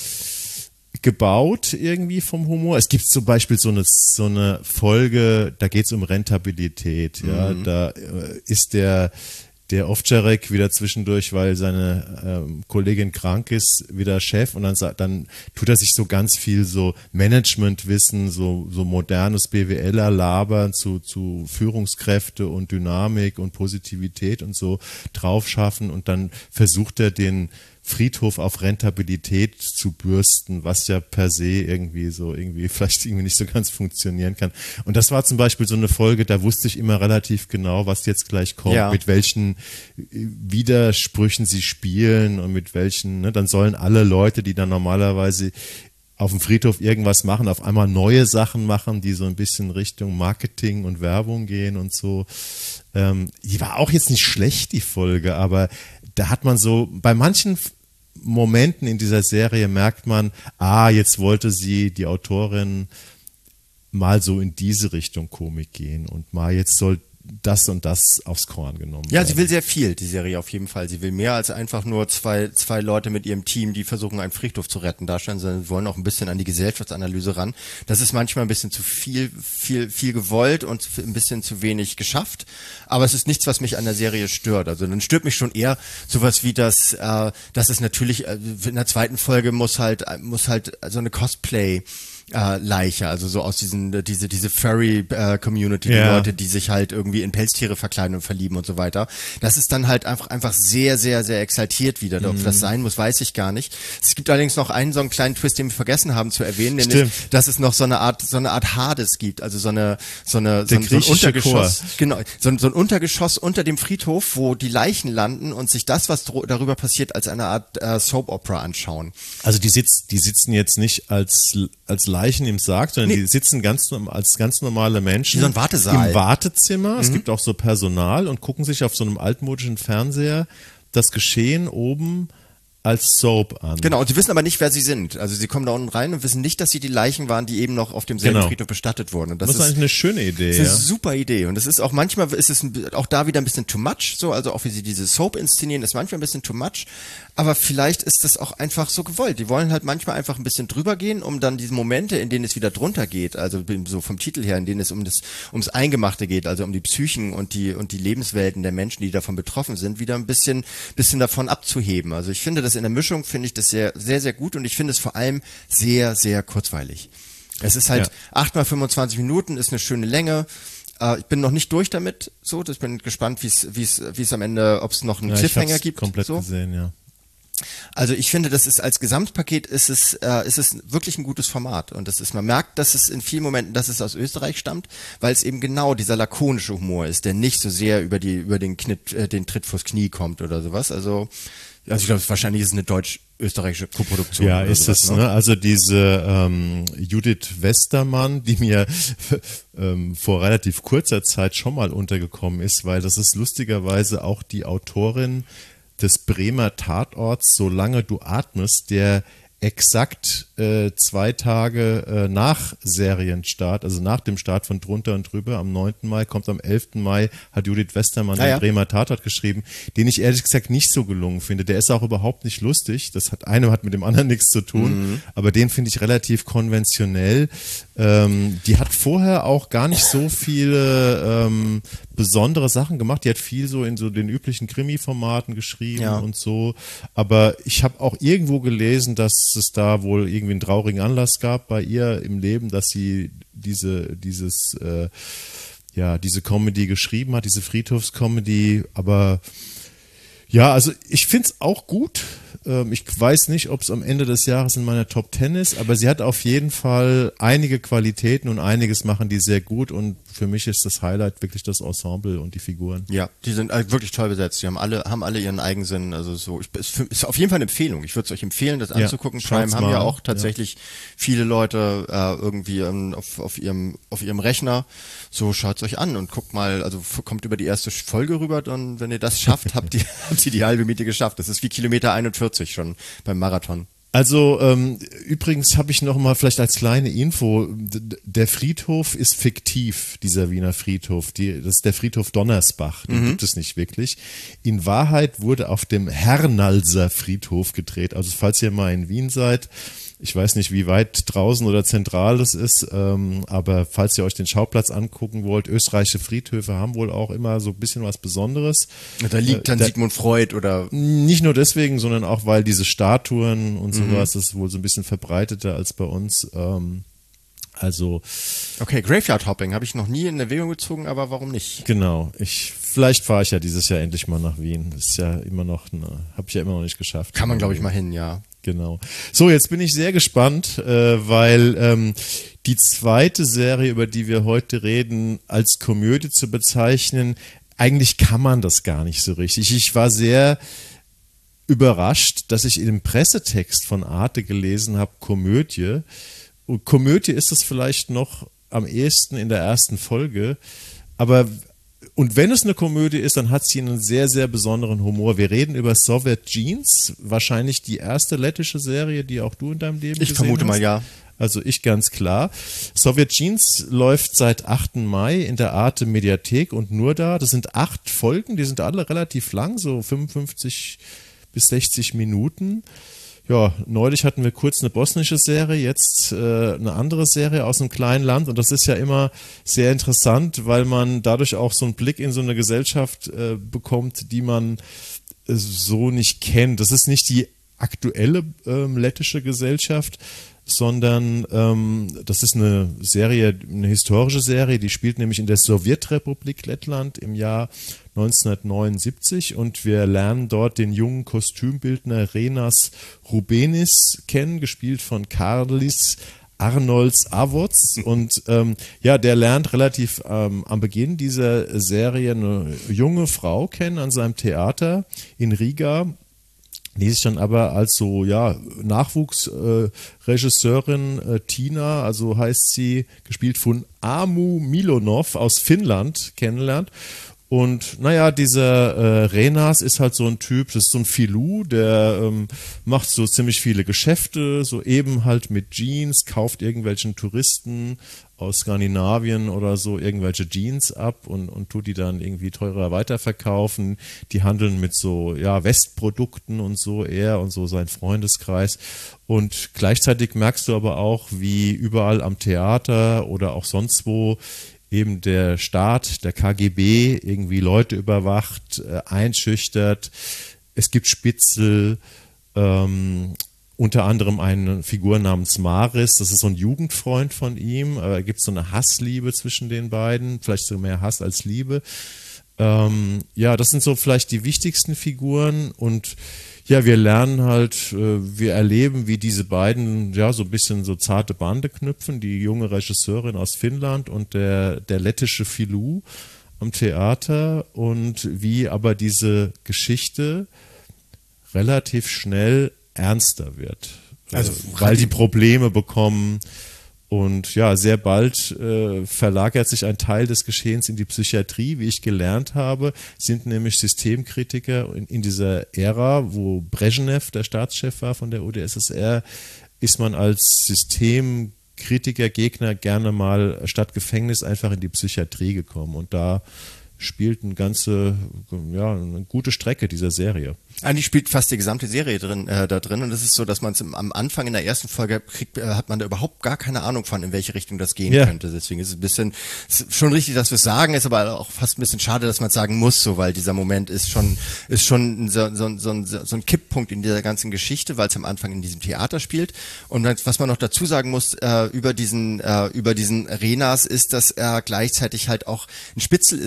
gebaut irgendwie vom Humor. Es gibt zum Beispiel so eine Folge, da geht es um Rentabilität, ja, da ist der Ovtcharek wieder zwischendurch, weil seine Kollegin krank ist, wieder Chef und dann tut er sich so ganz viel so Managementwissen, so modernes BWLer labern zu Führungskräfte und Dynamik und Positivität und so drauf schaffen und dann versucht er den Friedhof auf Rentabilität zu bürsten, was ja per se irgendwie vielleicht nicht so ganz funktionieren kann. Und das war zum Beispiel so eine Folge, da wusste ich immer relativ genau, was jetzt gleich kommt, mit welchen Widersprüchen sie spielen und mit welchen, ne, dann sollen alle Leute, die dann normalerweise auf dem Friedhof irgendwas machen, auf einmal neue Sachen machen, die so ein bisschen Richtung Marketing und Werbung gehen und so. Die war auch jetzt nicht schlecht, die Folge, aber da hat man so, bei manchen Momenten in dieser Serie merkt man, jetzt wollte die Autorin mal so in diese Richtung Komik gehen und mal jetzt soll das und das aufs Korn genommen werden. Ja, sie will sehr viel, die Serie auf jeden Fall. Sie will mehr als einfach nur zwei Leute mit ihrem Team, die versuchen, einen Friedhof zu retten, darstellen, sondern sie wollen auch ein bisschen an die Gesellschaftsanalyse ran. Das ist manchmal ein bisschen zu viel gewollt und ein bisschen zu wenig geschafft. Aber es ist nichts, was mich an der Serie stört. Also dann stört mich schon eher sowas wie dass es natürlich in der zweiten Folge muss halt so eine Cosplay Leiche, also so aus diese Furry Community, die Leute, die sich halt irgendwie in Pelztiere verkleiden und verlieben und so weiter. Das ist dann halt einfach sehr, sehr, sehr exaltiert wieder. Ob das sein muss, weiß ich gar nicht. Es gibt allerdings noch so einen kleinen Twist, den wir vergessen haben zu erwähnen, nämlich, dass es noch so eine Art Hades gibt, also so ein Untergeschoss. Genau, so ein Untergeschoss unter dem Friedhof, wo die Leichen landen und sich das, was darüber passiert, als eine Art Soap Opera anschauen. Also die sitzen jetzt nicht als Leichen im Sarg, sondern die sitzen als ganz normale Menschen wie so ein Wartesaal. Im Wartezimmer. Es gibt auch so Personal und gucken sich auf so einem altmodischen Fernseher das Geschehen oben als Soap an. Genau, und sie wissen aber nicht, wer sie sind. Also sie kommen da unten rein und wissen nicht, dass sie die Leichen waren, die eben noch auf demselben Friedhof bestattet wurden. Und das ist eigentlich eine schöne Idee. Das ist eine super Idee. Und es ist auch manchmal, auch da wieder ein bisschen too much, so, also auch wie sie diese Soap inszenieren, ist manchmal ein bisschen too much. Aber vielleicht ist das auch einfach so gewollt. Die wollen halt manchmal einfach ein bisschen drüber gehen, um dann diese Momente, in denen es wieder drunter geht, also so vom Titel her, in denen es ums Eingemachte geht, also um die Psychen und die Lebenswelten der Menschen, die davon betroffen sind, wieder ein bisschen davon abzuheben. Also ich finde das in der Mischung, finde ich das sehr, sehr, sehr gut und ich finde es vor allem sehr, sehr kurzweilig. Es ist halt 8 mal 25 Minuten, ist eine schöne Länge. Ich bin noch nicht durch damit, so, ich bin gespannt, wie es am Ende, ob es noch einen Cliffhanger gibt. Komplett so. gesehen, ja. Also ich finde, das ist als Gesamtpaket ist es wirklich ein gutes Format und man merkt, dass es in vielen Momenten, dass es aus Österreich stammt, weil es eben genau dieser lakonische Humor ist, der nicht so sehr über den Tritt vors Knie kommt oder sowas. Also ich glaube, wahrscheinlich ist es eine deutsch-österreichische Koproduktion. Ja, ist sowas, es, ne? Also diese Judith Westermann, die mir vor relativ kurzer Zeit schon mal untergekommen ist, weil das ist lustigerweise auch die Autorin des Bremer Tatorts Solange du atmest, der exakt 2 Tage nach Serienstart, also nach dem Start von Drunter und Drüber am 9. Mai, kommt am 11. Mai, hat Judith Westermann den Bremer Tatort geschrieben, den ich ehrlich gesagt nicht so gelungen finde. Der ist auch überhaupt nicht lustig. Das hat mit dem anderen nichts zu tun, aber den finde ich relativ konventionell. Die hat vorher auch gar nicht so viele besondere Sachen gemacht. Die hat viel so in so den üblichen Krimi-Formaten geschrieben und so. Aber ich habe auch irgendwo gelesen, dass es da wohl irgendwie einen traurigen Anlass gab bei ihr im Leben, dass sie diese Comedy geschrieben hat, diese Friedhofscomedy. Aber ja, also ich finde es auch gut. Ich weiß nicht, ob es am Ende des Jahres in meiner Top 10 ist, aber sie hat auf jeden Fall einige Qualitäten und einiges machen die sehr gut und für mich ist das Highlight wirklich das Ensemble und die Figuren. Ja, die sind wirklich toll besetzt. Die haben alle ihren Eigensinn. Also so, ist auf jeden Fall eine Empfehlung. Ich würde es euch empfehlen, das anzugucken. Prime haben ja auch tatsächlich viele Leute irgendwie auf ihrem Rechner. So, schaut's euch an und guckt mal, also kommt über die erste Folge rüber, dann, wenn ihr das schafft, habt ihr die halbe Miete geschafft. Das ist wie Kilometer 41 schon beim Marathon. Also übrigens habe ich noch mal vielleicht als kleine Info, der Friedhof ist fiktiv, dieser Wiener Friedhof. Das ist der Friedhof Donnersbach, den gibt es nicht wirklich. In Wahrheit wurde auf dem Hernalser Friedhof gedreht. Also falls ihr mal in Wien seid, ich weiß nicht, wie weit draußen oder zentral das ist, aber falls ihr euch den Schauplatz angucken wollt, österreichische Friedhöfe haben wohl auch immer so ein bisschen was Besonderes. Da liegt dann Sigmund Freud oder? Nicht nur deswegen, sondern auch, weil diese Statuen und sowas ist wohl so ein bisschen verbreiteter als bei uns. Okay, Graveyard Hopping habe ich noch nie in Erwägung gezogen, aber warum nicht? Genau, vielleicht fahre ich ja dieses Jahr endlich mal nach Wien. Das ist ja immer noch, habe ich ja immer noch nicht geschafft. Kann man, glaube ich, mal hin, ja. Genau. So, jetzt bin ich sehr gespannt, weil die zweite Serie, über die wir heute reden, als Komödie zu bezeichnen, eigentlich kann man das gar nicht so richtig. Ich war sehr überrascht, dass ich in dem Pressetext von Arte gelesen habe, Komödie. Und Komödie ist es vielleicht noch am ehesten in der ersten Folge, aber und wenn es eine Komödie ist, dann hat sie einen sehr, sehr besonderen Humor. Wir reden über Soviet Jeans, wahrscheinlich die erste lettische Serie, die auch du in deinem Leben gesehen hast. Ich vermute mal, ja. Also ich ganz klar. Soviet Jeans läuft seit 8. Mai in der Arte Mediathek und nur da. Das sind 8 Folgen, die sind alle relativ lang, so 55 bis 60 Minuten. Ja, neulich hatten wir kurz eine bosnische Serie, jetzt eine andere Serie aus einem kleinen Land und das ist ja immer sehr interessant, weil man dadurch auch so einen Blick in so eine Gesellschaft bekommt, die man so nicht kennt. Das ist nicht die aktuelle lettische Gesellschaft, sondern das ist eine Serie, eine historische Serie, die spielt nämlich in der Sowjetrepublik Lettland im Jahr 1979 und wir lernen dort den jungen Kostümbildner Renas Rubenis kennen, gespielt von Karlis Arnolds Avots und der lernt relativ am Beginn dieser Serie eine junge Frau kennen an seinem Theater in Riga, die sich dann aber als so, Nachwuchsregisseurin Tina, also heißt sie, gespielt von Amu Milonov aus Finnland, kennenlernt. Und dieser Renas ist halt so ein Typ, das ist so ein Filou, der macht so ziemlich viele Geschäfte, so eben halt mit Jeans, kauft irgendwelchen Touristen aus Skandinavien oder so irgendwelche Jeans ab und tut die dann irgendwie teurer weiterverkaufen. Die handeln mit so, Westprodukten und so, er und so sein Freundeskreis. Und gleichzeitig merkst du aber auch, wie überall am Theater oder auch sonst wo eben der Staat, der KGB irgendwie Leute überwacht, einschüchtert. Es gibt Spitzel, unter anderem eine Figur namens Maris, das ist so ein Jugendfreund von ihm. Da gibt es so eine Hassliebe zwischen den beiden, vielleicht so mehr Hass als Liebe. Das sind so vielleicht die wichtigsten Figuren und wir lernen halt, wir erleben, wie diese beiden so ein bisschen so zarte Bande knüpfen, die junge Regisseurin aus Finnland und der lettische Filou am Theater und wie aber diese Geschichte relativ schnell ernster wird, also weil die Probleme bekommen. Und sehr bald verlagert sich ein Teil des Geschehens in die Psychiatrie, wie ich gelernt habe, sind nämlich Systemkritiker in dieser Ära, wo Brezhnev der Staatschef war von der UdSSR, ist man als Systemkritiker, Gegner gerne mal statt Gefängnis einfach in die Psychiatrie gekommen. Und da spielt eine gute Strecke dieser Serie. Eigentlich spielt fast die gesamte Serie da drin und es ist so, dass man es am Anfang in der ersten Folge hat man da überhaupt gar keine Ahnung von, in welche Richtung das gehen könnte. Deswegen ist es ist schon richtig, dass wir es sagen, ist aber auch fast ein bisschen schade, dass man es sagen muss, so, weil dieser Moment ist schon so ein Kipppunkt in dieser ganzen Geschichte, weil es am Anfang in diesem Theater spielt. Und was man noch dazu sagen muss über diesen Renas ist, dass er gleichzeitig halt auch ein Spitzel ist, der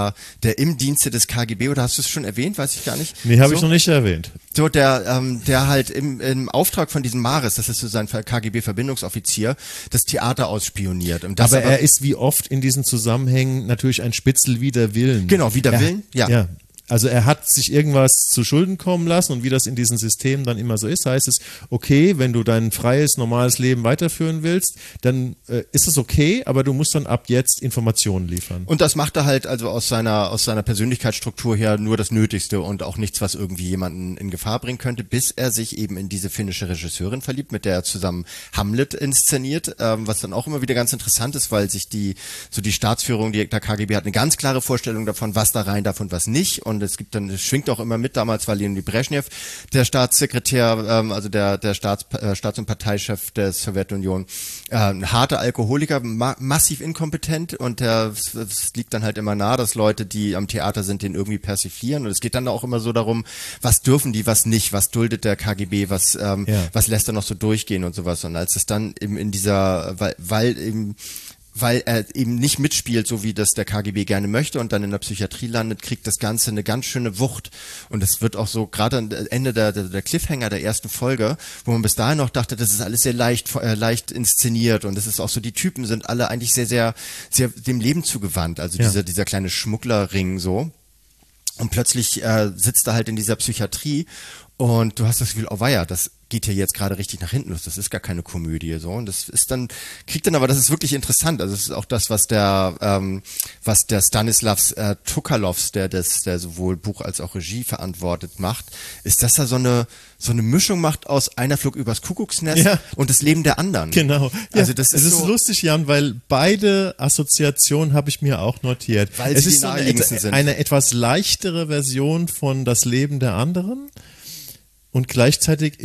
der im Dienste des KGB, oder hast du es schon erwähnt, weiß ich gar nicht. Nee, habe ich noch nicht erwähnt. So, der halt im Auftrag von diesem Maris, das ist so sein KGB-Verbindungsoffizier, das Theater ausspioniert. Und das aber er ist wie oft in diesen Zusammenhängen natürlich ein Spitzel wider Willen. Genau, wider Willen, ja. Also er hat sich irgendwas zu Schulden kommen lassen und wie das in diesen Systemen dann immer so ist, heißt es, okay, wenn du dein freies, normales Leben weiterführen willst, dann ist es okay, aber du musst dann ab jetzt Informationen liefern. Und das macht er halt also aus seiner Persönlichkeitsstruktur her nur das Nötigste und auch nichts, was irgendwie jemanden in Gefahr bringen könnte, bis er sich eben in diese finnische Regisseurin verliebt, mit der er zusammen Hamlet inszeniert, was dann auch immer wieder ganz interessant ist, weil sich die Staatsführung der KGB hat eine ganz klare Vorstellung davon, was da rein darf und was nicht. Und es schwingt auch immer mit, damals war Leonid Brezhnev der Staatssekretär, also der Staats- und Parteichef der Sowjetunion, ein harter Alkoholiker, massiv inkompetent, und es liegt dann halt immer nahe, dass Leute, die am Theater sind, den irgendwie persiflieren, und es geht dann auch immer so darum, was dürfen die, was nicht, was duldet der KGB, was lässt er noch so durchgehen und sowas. Und als es dann eben in dieser, weil er eben nicht mitspielt, so wie das der KGB gerne möchte, und dann in der Psychiatrie landet, kriegt das Ganze eine ganz schöne Wucht. Und es wird auch so, gerade am Ende der Cliffhanger der ersten Folge, wo man bis dahin noch dachte, das ist alles sehr leicht inszeniert, und das ist auch so, die Typen sind alle eigentlich sehr, sehr, sehr dem Leben zugewandt. Also dieser kleine Schmugglerring so. Und plötzlich sitzt er halt in dieser Psychiatrie, und du hast das Gefühl, oh weia, das geht hier jetzt gerade richtig nach hinten los, das ist gar keine Komödie, so. Und das ist dann, aber das ist wirklich interessant, also es ist auch das, was der Stanislavs Tukalovs, der sowohl Buch als auch Regie verantwortet macht, ist, dass er so eine Mischung macht aus Einer flog übers Kuckucksnest und das Leben der anderen. Genau. Also das ist so lustig, Jan, weil beide Assoziationen habe ich mir auch notiert. Weil es sie ist so eine etwas leichtere Version von Das Leben der anderen. Und gleichzeitig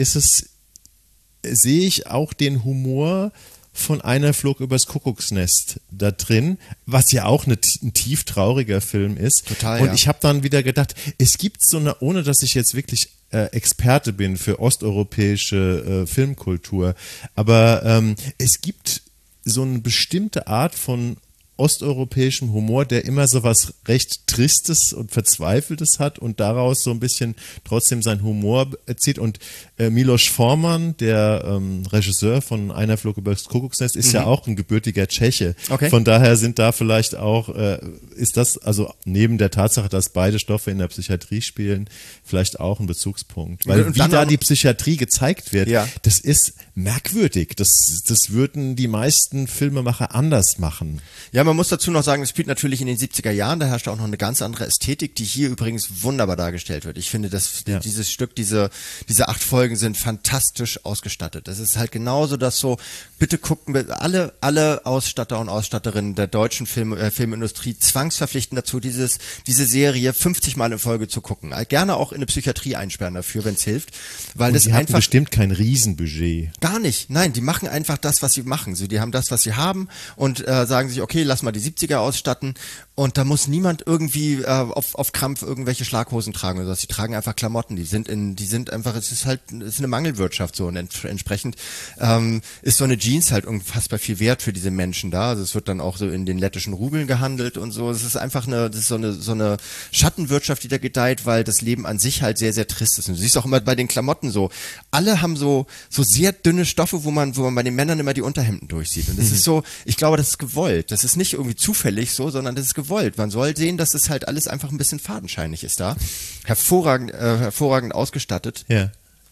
sehe ich auch den Humor von Einer flog übers Kuckucksnest da drin, was ja auch ein tief trauriger Film ist. Total, und ich habe dann wieder gedacht, es gibt so eine, ohne dass ich jetzt wirklich Experte bin für osteuropäische Filmkultur, aber es gibt so eine bestimmte Art von osteuropäischem Humor, der immer so was recht Tristes und Verzweifeltes hat und daraus so ein bisschen trotzdem seinen Humor zieht. Und Milos Forman, der Regisseur von Einer flog übers Kuckucksnest, ist ja auch ein gebürtiger Tscheche. Okay. Von daher sind da vielleicht auch, ist das, also neben der Tatsache, dass beide Stoffe in der Psychiatrie spielen, vielleicht auch ein Bezugspunkt. Weil wie da die Psychiatrie gezeigt wird, das ist merkwürdig. Das würden die meisten Filmemacher anders machen. Ja, man muss dazu noch sagen, es spielt natürlich in den 70er Jahren, da herrscht auch noch eine ganz andere Ästhetik, die hier übrigens wunderbar dargestellt wird. Ich finde, dass dieses Stück, diese 8 Folgen sind fantastisch ausgestattet. Das ist halt genauso, dass so, bitte gucken wir alle Ausstatter und Ausstatterinnen der deutschen Filmindustrie zwangsverpflichten dazu, diese Serie 50 Mal in Folge zu gucken. Gerne auch in eine Psychiatrie einsperren dafür, wenn es hilft. Weil das die einfach haben bestimmt kein Riesenbudget. Gar nicht. Nein, die machen einfach das, was sie machen. Die haben das, was sie haben, und sagen sich, okay, lass mal die 70er ausstatten, und da muss niemand irgendwie auf Krampf irgendwelche Schlaghosen tragen oder so. Sie tragen einfach Klamotten, die sind einfach, es ist eine Mangelwirtschaft so, und entsprechend ist so eine Jeans halt unfassbar viel wert für diese Menschen da. Also es wird dann auch so in den lettischen Rubeln gehandelt und so. Es ist einfach so eine Schattenwirtschaft, die da gedeiht, weil das Leben an sich halt sehr, sehr trist ist. Und du siehst auch immer bei den Klamotten so, alle haben so sehr dünne Stoffe, wo man bei den Männern immer die Unterhemden durchsieht. Und das ist so, ich glaube, das ist gewollt. Das ist nicht irgendwie zufällig so, sondern das ist gewollt. Man soll sehen, dass es halt alles einfach ein bisschen fadenscheinig ist da. Hervorragend ausgestattet. Ja.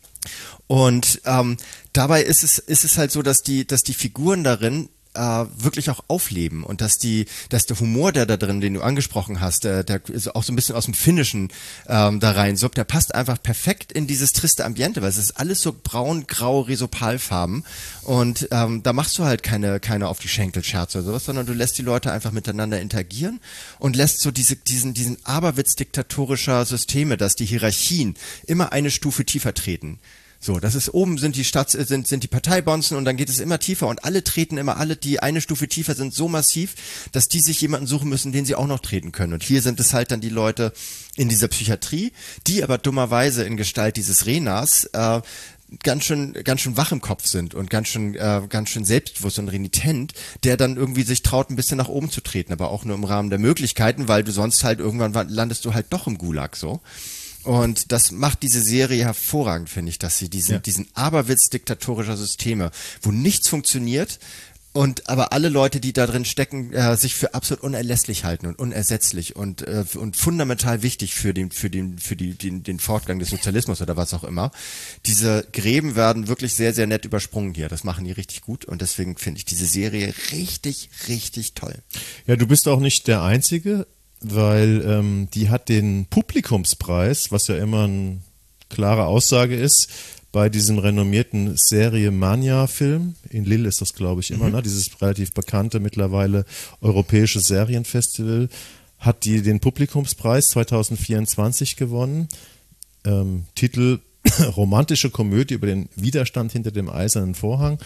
Und dabei ist es halt so, dass die Figuren darin wirklich auch aufleben, und dass der Humor, der da drin, den du angesprochen hast, der ist auch so ein bisschen aus dem Finnischen da rein, so, der passt einfach perfekt in dieses triste Ambiente, weil es ist alles so braun, grau, Resopalfarben, und da machst du halt keine auf die Schenkel Scherze oder sowas, sondern du lässt die Leute einfach miteinander interagieren und lässt so diesen Aberwitz diktatorischer Systeme, dass die Hierarchien immer eine Stufe tiefer treten. So, das ist oben sind die Parteibonzen, und dann geht es immer tiefer, und alle, die eine Stufe tiefer sind, so massiv, dass die sich jemanden suchen müssen, den sie auch noch treten können. Und hier sind es halt dann die Leute in dieser Psychiatrie, die aber dummerweise in Gestalt dieses Renas ganz schön wach im Kopf sind und ganz schön selbstbewusst und renitent, der dann irgendwie sich traut, ein bisschen nach oben zu treten, aber auch nur im Rahmen der Möglichkeiten, weil du sonst halt irgendwann landest du halt doch im Gulag so. Und das macht diese Serie hervorragend, finde ich, dass sie diesen Aberwitz diktatorischer Systeme, wo nichts funktioniert, und aber alle Leute, die da drin stecken, sich für absolut unerlässlich halten und unersetzlich und fundamental wichtig für den Fortgang des Sozialismus oder was auch immer. Diese Gräben werden wirklich sehr, sehr nett übersprungen hier. Das machen die richtig gut und deswegen finde ich diese Serie richtig, richtig toll. Ja, du bist auch nicht der Einzige, weil die hat den Publikumspreis, was ja immer eine klare Aussage ist, bei diesem renommierten Serie Mania-Film, in Lille ist das, glaube ich, immer, ne? Dieses relativ bekannte mittlerweile europäische Serienfestival, hat die den Publikumspreis 2024 gewonnen. Titel Romantische Komödie über den Widerstand hinter dem eisernen Vorhang.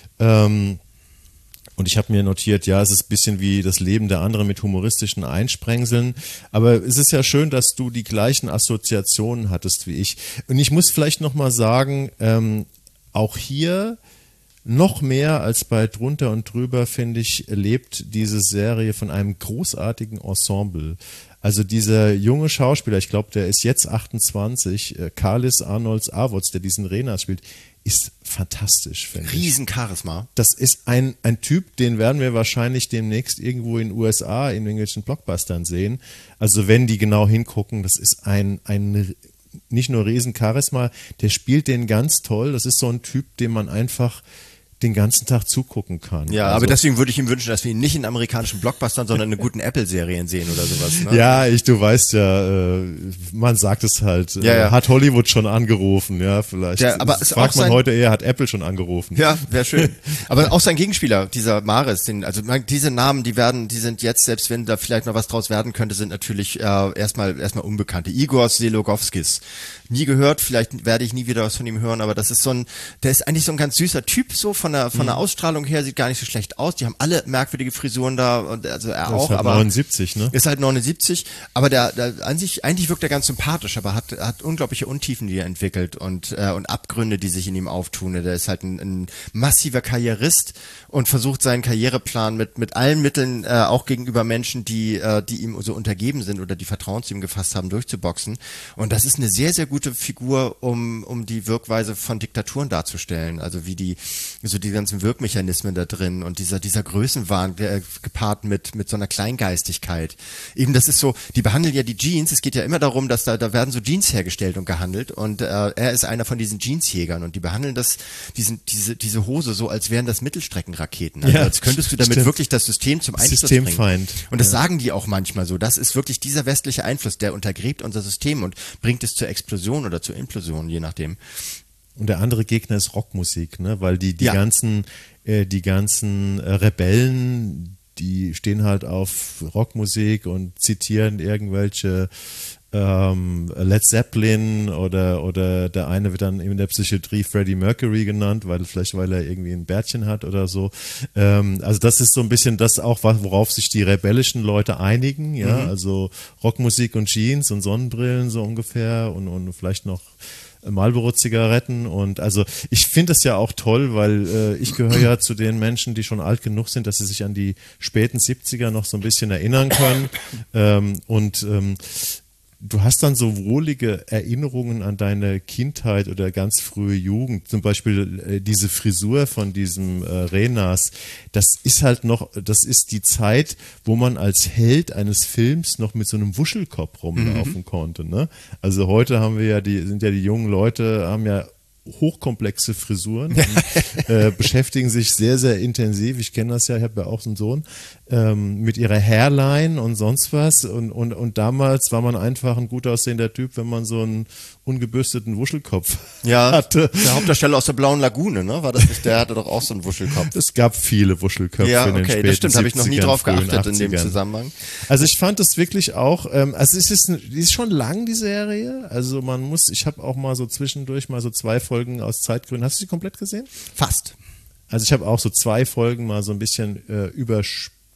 Und ich habe mir notiert, ja, es ist ein bisschen wie das Leben der anderen mit humoristischen Einsprengseln. Aber es ist ja schön, dass du die gleichen Assoziationen hattest wie ich. Und ich muss vielleicht nochmal sagen, auch hier noch mehr als bei Drunter und Drüber, finde ich, lebt diese Serie von einem großartigen Ensemble. Also dieser junge Schauspieler, ich glaube, der ist jetzt 28, Carlis Arnolds-Avots, der diesen Renas spielt, ist fantastisch, finde ich. Riesencharisma. Das ist ein Typ, den werden wir wahrscheinlich demnächst irgendwo in den USA in irgendwelchen Blockbustern sehen. Also wenn die genau hingucken, das ist ein nicht nur Riesencharisma, der spielt den ganz toll. Das ist so ein Typ, dem man einfach den ganzen Tag zugucken kann. Ja, also, aber deswegen würde ich ihm wünschen, dass wir ihn nicht in amerikanischen Blockbustern, sondern in guten Apple-Serien sehen oder sowas. Ne? Ja, du weißt ja, man sagt es halt, hat Hollywood schon angerufen, ja, vielleicht. Ja, aber das fragt man heute eher, hat Apple schon angerufen. Ja, wäre schön. Aber auch sein Gegenspieler, dieser Maris, diese Namen, die sind jetzt, selbst wenn da vielleicht noch was draus werden könnte, sind natürlich erstmal Unbekannte. Igor Selogowskis. Nie gehört, vielleicht werde ich nie wieder was von ihm hören, aber das ist der ist eigentlich so ein ganz süßer Typ, so von der Ausstrahlung her, sieht gar nicht so schlecht aus. Die haben alle merkwürdige Frisuren da, und also er auch. Ist halt aber 79, ne? Ist halt 79, aber der eigentlich wirkt er ganz sympathisch, aber hat unglaubliche Untiefen, die er entwickelt und Abgründe, die sich in ihm auftun. Der ist halt ein massiver Karrierist und versucht seinen Karriereplan mit allen Mitteln, auch gegenüber Menschen, die ihm so untergeben sind oder die Vertrauen zu ihm gefasst haben, durchzuboxen. Und das ist eine sehr, sehr gute Figur, um die Wirkweise von Diktaturen darzustellen. Also wie die ganzen Wirkmechanismen da drin und dieser Größenwahn gepaart mit so einer Kleingeistigkeit. Eben, das ist so, die behandeln ja die Jeans, es geht ja immer darum, dass da werden so Jeans hergestellt und gehandelt und er ist einer von diesen Jeansjägern und die behandeln diese Hose so, als wären das Mittelstreckenraketen. Also als könntest du damit wirklich das System zum Einsturz bringen. Systemfeind. Und das sagen die auch manchmal so. Das ist wirklich dieser westliche Einfluss, der untergräbt unser System und bringt es zur Explosion oder zur Implosion, je nachdem. Und der andere Gegner ist Rockmusik, ne? Weil die ganzen Rebellen, die stehen halt auf Rockmusik und zitieren irgendwelche Led Zeppelin oder der eine wird dann in der Psychiatrie Freddie Mercury genannt, weil er irgendwie ein Bärtchen hat oder so. Also das ist so ein bisschen das auch, worauf sich die rebellischen Leute einigen, ja, also Rockmusik und Jeans und Sonnenbrillen so ungefähr und vielleicht noch Marlboro-Zigaretten und also ich finde das ja auch toll, weil ich gehöre ja zu den Menschen, die schon alt genug sind, dass sie sich an die späten 70er noch so ein bisschen erinnern können du hast dann so wohlige Erinnerungen an deine Kindheit oder ganz frühe Jugend. Zum Beispiel diese Frisur von diesem Renas. Das ist die Zeit, wo man als Held eines Films noch mit so einem Wuschelkopf rumlaufen konnte. Ne? Also heute sind die jungen Leute, haben ja hochkomplexe Frisuren und beschäftigen sich sehr, sehr intensiv. Ich kenne das ja, ich habe ja auch so einen Sohn, mit ihrer Hairline und sonst was. Und damals war man einfach ein gut aussehender Typ, wenn man so einen ungebürsteten Wuschelkopf hatte. Der Hauptdarsteller aus der Blauen Lagune, ne? War das nicht? Der hatte doch auch so einen Wuschelkopf. Es gab viele Wuschelköpfe in den späten das stimmt, habe ich noch nie drauf geachtet 80ern. In dem Zusammenhang. Also ich fand das wirklich auch, also die ist schon lang, die Serie. Also ich habe auch mal so zwischendurch mal so 2 Folgen aus Zeitgründen. Hast du sie komplett gesehen? Fast. Also ich habe auch so 2 Folgen mal so ein bisschen übersprungen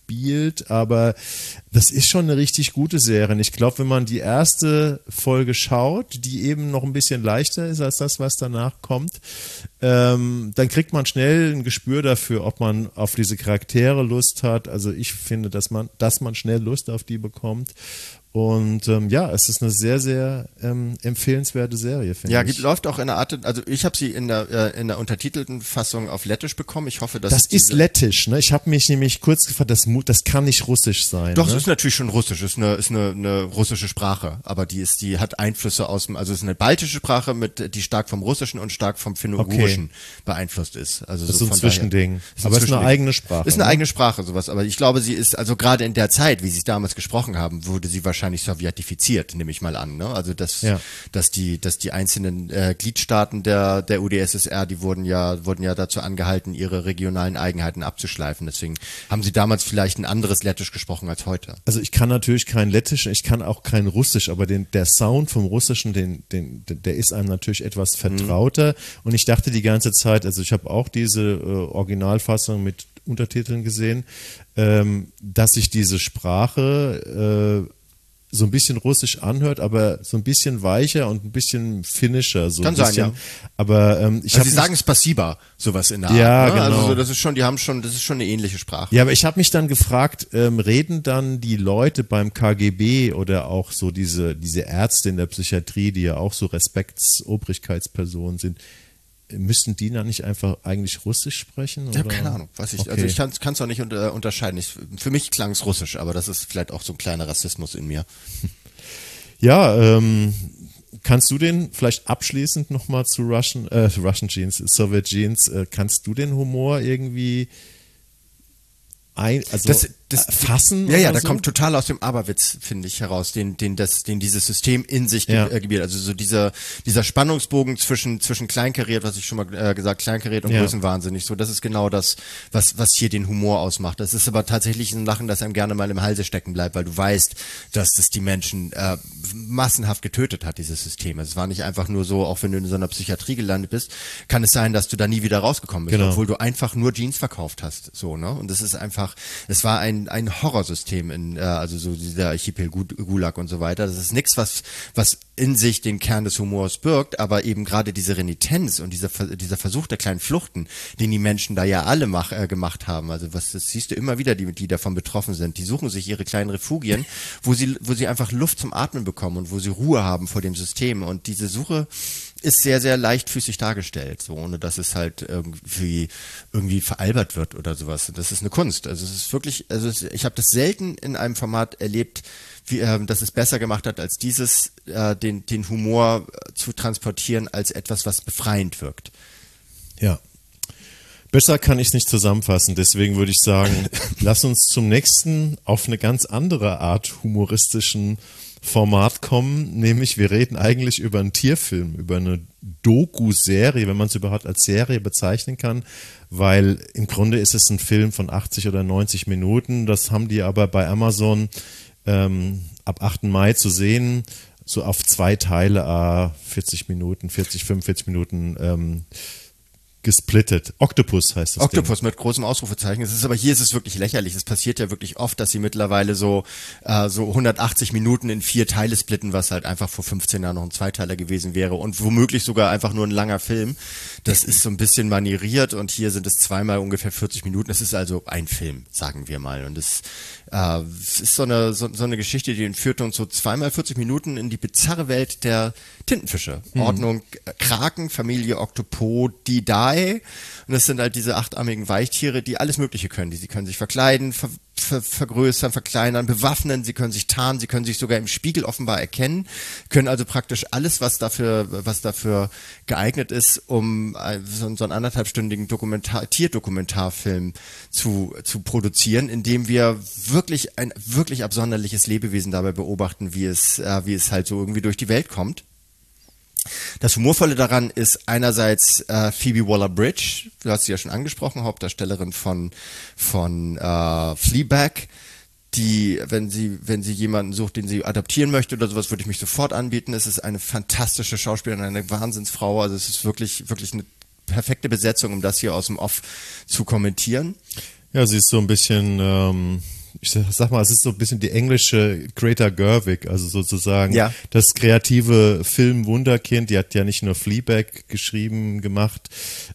spielt, aber das ist schon eine richtig gute Serie. Und ich glaube, wenn man die erste Folge schaut, die eben noch ein bisschen leichter ist als das, was danach kommt, dann kriegt man schnell ein Gespür dafür, ob man auf diese Charaktere Lust hat. Also ich finde, dass man schnell Lust auf die bekommt. Und es ist eine sehr, sehr empfehlenswerte Serie, finde ich. Ja, läuft auch in der Art, also ich habe sie in der untertitelten Fassung auf Lettisch bekommen. Ich hoffe, dass das ist Lettisch, ne? Ich habe mich nämlich kurz gefragt, das kann nicht Russisch sein. Doch, ne? es ist natürlich schon Russisch, ist eine russische Sprache, aber die hat Einflüsse also es ist eine baltische Sprache, die stark vom Russischen und stark vom Finno-Ugurischen beeinflusst ist. Also das ist so ein Zwischending. Aber es ist eine eigene Sprache. Ist eine eigene Sprache, sowas. Aber ich glaube, sie ist, also gerade in der Zeit, wie sie es damals gesprochen haben, wurde sie wahrscheinlich sowjetifiziert, nehme ich mal an. Ne? Also dass die einzelnen Gliedstaaten der UdSSR, die wurden ja dazu angehalten, ihre regionalen Eigenheiten abzuschleifen. Deswegen haben sie damals vielleicht ein anderes Lettisch gesprochen als heute. Also ich kann natürlich kein Lettisch, ich kann auch kein Russisch, aber der Sound vom Russischen, der ist einem natürlich etwas vertrauter. Und ich dachte die ganze Zeit, also ich habe auch diese Originalfassung mit Untertiteln gesehen, dass sich diese Sprache so ein bisschen russisch anhört, aber so ein bisschen weicher und ein bisschen finnischer. So kann sein, ja. Aber sie sagen Spasiba, sowas in der Art. Ja, ne? genau. Also das ist schon eine ähnliche Sprache. Ja, aber ich habe mich dann gefragt, reden dann die Leute beim KGB oder auch so diese Ärzte in der Psychiatrie, die ja auch so Obrigkeitspersonen sind, müssten die dann nicht einfach eigentlich Russisch sprechen? Ich habe keine Ahnung, weiß ich. Okay. Also ich kann es auch nicht unterscheiden. Für mich klang es Russisch, aber das ist vielleicht auch so ein kleiner Rassismus in mir. Ja, kannst du den vielleicht abschließend nochmal zu Russian Jeans, Soviet Jeans, kannst du den Humor irgendwie fassen? Ja, da kommt total aus dem Aberwitz, finde ich, heraus, den dieses System in sich gebiert. Also so dieser Spannungsbogen zwischen kleinkariert, was ich schon mal gesagt, kleinkariert und größenwahnsinnig. So, das ist genau das, was hier den Humor ausmacht. Das ist aber tatsächlich ein Lachen, das einem gerne mal im Halse stecken bleibt, weil du weißt, dass das die Menschen massenhaft getötet hat, dieses System. Es war nicht einfach nur so, auch wenn du in so einer Psychiatrie gelandet bist, kann es sein, dass du da nie wieder rausgekommen bist, obwohl du einfach nur Jeans verkauft hast. So, ne? Und das ist einfach, es war ein Horrorsystem also so dieser Archipel Gulag und so weiter. Das ist nichts, was in sich den Kern des Humors birgt, aber eben gerade diese Renitenz und dieser Versuch der kleinen Fluchten, den die Menschen da ja alle gemacht haben. Also das siehst du immer wieder, die davon betroffen sind. Die suchen sich ihre kleinen Refugien, wo sie einfach Luft zum Atmen bekommen und wo sie Ruhe haben vor dem System. Und diese Suche ist sehr, sehr leichtfüßig dargestellt, so ohne dass es halt irgendwie veralbert wird oder sowas. Das ist eine Kunst. Also es ist wirklich, ich habe das selten in einem Format erlebt, dass es besser gemacht hat, als dieses, den Humor zu transportieren als etwas, was befreiend wirkt. Ja. Besser kann ich es nicht zusammenfassen, deswegen würde ich sagen, lass uns zum nächsten auf eine ganz andere Art humoristischen Format kommen, nämlich wir reden eigentlich über einen Tierfilm, über eine Doku-Serie, wenn man es überhaupt als Serie bezeichnen kann, weil im Grunde ist es ein Film von 80 oder 90 Minuten, das haben die aber bei Amazon ab 8. Mai zu sehen, so auf 2 Teile, 45 Minuten gesplittet. Octopus heißt das. Octopus mit großem Ausrufezeichen. Ist es wirklich lächerlich. Es passiert ja wirklich oft, dass sie mittlerweile so 180 Minuten in 4 Teile splitten, was halt einfach vor 15 Jahren noch ein Zweiteiler gewesen wäre und womöglich sogar einfach nur ein langer Film. Das ist so ein bisschen manieriert und hier sind es zweimal ungefähr 40 Minuten. Es ist also ein Film, sagen wir mal. Und es ist so eine Geschichte, die entführt uns so zweimal 40 Minuten in die bizarre Welt der Tintenfische. Ordnung Kraken, Familie Octopodidae. Und das sind halt diese 8-armigen Weichtiere, die alles Mögliche können. Sie können sich verkleiden, vergrößern, verkleinern, bewaffnen, sie können sich tarnen, sie können sich sogar im Spiegel offenbar erkennen, können also praktisch alles, was dafür geeignet ist, um so einen 1,5-stündigen Tierdokumentarfilm zu produzieren, indem wir ein wirklich absonderliches Lebewesen dabei beobachten, wie es halt so irgendwie durch die Welt kommt. Das Humorvolle daran ist einerseits Phoebe Waller-Bridge, du hast sie ja schon angesprochen, Hauptdarstellerin von Fleabag, die, wenn sie jemanden sucht, den sie adaptieren möchte oder sowas, würde ich mich sofort anbieten. Es ist eine fantastische Schauspielerin, eine Wahnsinnsfrau, also es ist wirklich eine perfekte Besetzung, um das hier aus dem Off zu kommentieren. Ja, sie ist so ein bisschen ich sag mal, es ist so ein bisschen die englische Greta Gerwig, also sozusagen das kreative Film-Wunderkind. Die hat ja nicht nur Fleabag gemacht,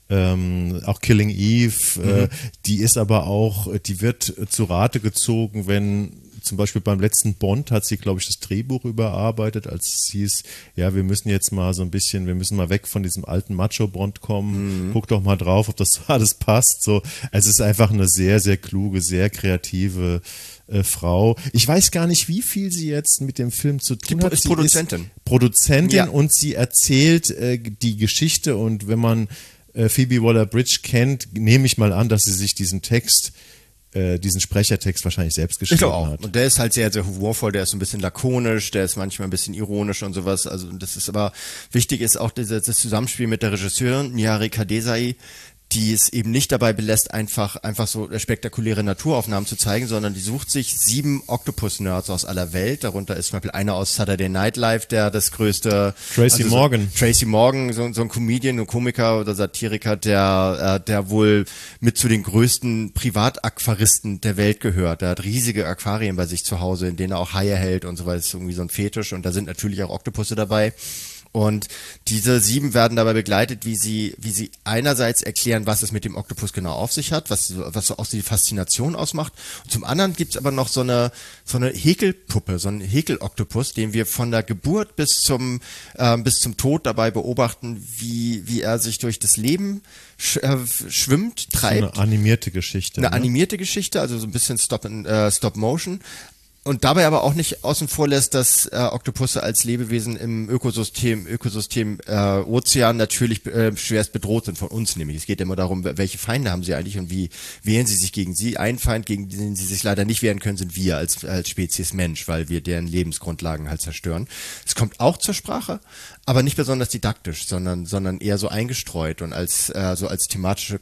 auch Killing Eve. Die ist aber auch, die wird zu Rate gezogen, wenn zum Beispiel beim letzten Bond hat sie, glaube ich, das Drehbuch überarbeitet, als es hieß, ja, wir müssen jetzt mal so ein bisschen, wir müssen mal weg von diesem alten Macho-Bond kommen. Guck doch mal drauf, ob das alles passt. So, es ist einfach eine sehr, sehr kluge, sehr kreative Frau. Ich weiß gar nicht, wie viel sie jetzt mit dem Film zu tun hat. Sie ist Produzentin. Produzentin und sie erzählt die Geschichte, und wenn man Phoebe Waller-Bridge kennt, nehme ich mal an, dass sie sich diesen Sprechertext wahrscheinlich selbst geschrieben hat. Und der ist halt sehr, sehr humorvoll, der ist so ein bisschen lakonisch, der ist manchmal ein bisschen ironisch und sowas. Also das ist aber, wichtig ist auch das Zusammenspiel mit der Regisseurin Niharika Desai, die es eben nicht dabei belässt, einfach so spektakuläre Naturaufnahmen zu zeigen, sondern die sucht sich 7 Octopus-Nerds aus aller Welt. Darunter ist zum Beispiel einer aus Saturday Night Live, der das größte... Tracy Morgan, so ein Comedian, ein Komiker oder Satiriker, der wohl mit zu den größten Privataquaristen der Welt gehört. Der hat riesige Aquarien bei sich zu Hause, in denen er auch Haie hält und so weiter. Das ist irgendwie so ein Fetisch, und da sind natürlich auch Oktopusse dabei. Und diese 7 werden dabei begleitet, wie sie einerseits erklären, was es mit dem Oktopus genau auf sich hat, was so auch die Faszination ausmacht. Und zum anderen gibt's aber noch so eine Häkelpuppe, so einen Häkeloktopus, den wir von der Geburt bis zum Tod dabei beobachten, wie er sich durch das Leben schwimmt, treibt. So eine animierte Geschichte. Animierte Geschichte, also so ein bisschen Stop Motion. Und dabei aber auch nicht außen vor lässt, dass Oktopusse als Lebewesen im Ökosystem Ozean natürlich schwerst bedroht sind von uns nämlich. Es geht immer darum, welche Feinde haben sie eigentlich und wie wehren sie sich gegen sie. Ein Feind, gegen den sie sich leider nicht wehren können, sind wir als Spezies Mensch, weil wir deren Lebensgrundlagen halt zerstören. Es kommt auch zur Sprache, aber nicht besonders didaktisch, sondern eher so eingestreut und als thematische,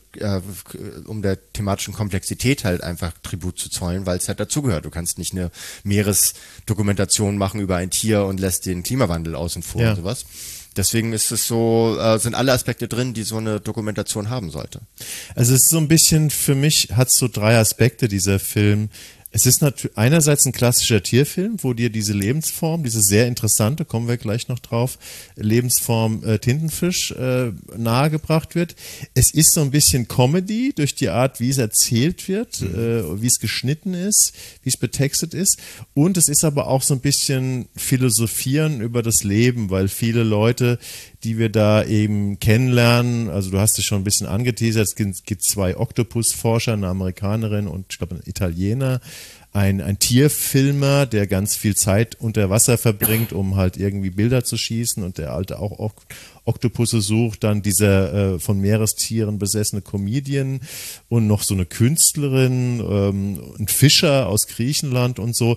um der thematischen Komplexität halt einfach Tribut zu zollen, weil es halt dazugehört. Du kannst nicht eine Meeresdokumentation machen über ein Tier und lässt den Klimawandel außen vor und sowas. Deswegen ist es so, sind alle Aspekte drin, die so eine Dokumentation haben sollte. Also es ist so ein bisschen, für mich hat es so 3 Aspekte, dieser Film. Es ist natürlich einerseits ein klassischer Tierfilm, wo dir diese Lebensform, diese sehr interessante, kommen wir gleich noch drauf, Lebensform Tintenfisch nahegebracht wird. Es ist so ein bisschen Comedy durch die Art, wie es erzählt wird, wie es geschnitten ist, wie es betextet ist. Und es ist aber auch so ein bisschen Philosophieren über das Leben, weil viele Leute, die wir da eben kennenlernen, also du hast es schon ein bisschen angeteasert, es gibt 2 Oktopusforscher, eine Amerikanerin und ich glaube ein Italiener, ein Tierfilmer, der ganz viel Zeit unter Wasser verbringt, um halt irgendwie Bilder zu schießen, und der alte auch Oktopusse sucht, dann dieser von Meerestieren besessene Comedian und noch so eine Künstlerin, ein Fischer aus Griechenland und so,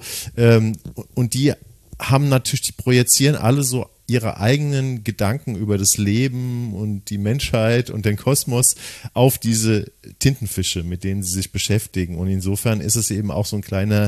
und die haben natürlich, die projizieren alle so ihre eigenen Gedanken über das Leben und die Menschheit und den Kosmos auf diese Tintenfische, mit denen sie sich beschäftigen. Und insofern ist es eben auch so ein kleiner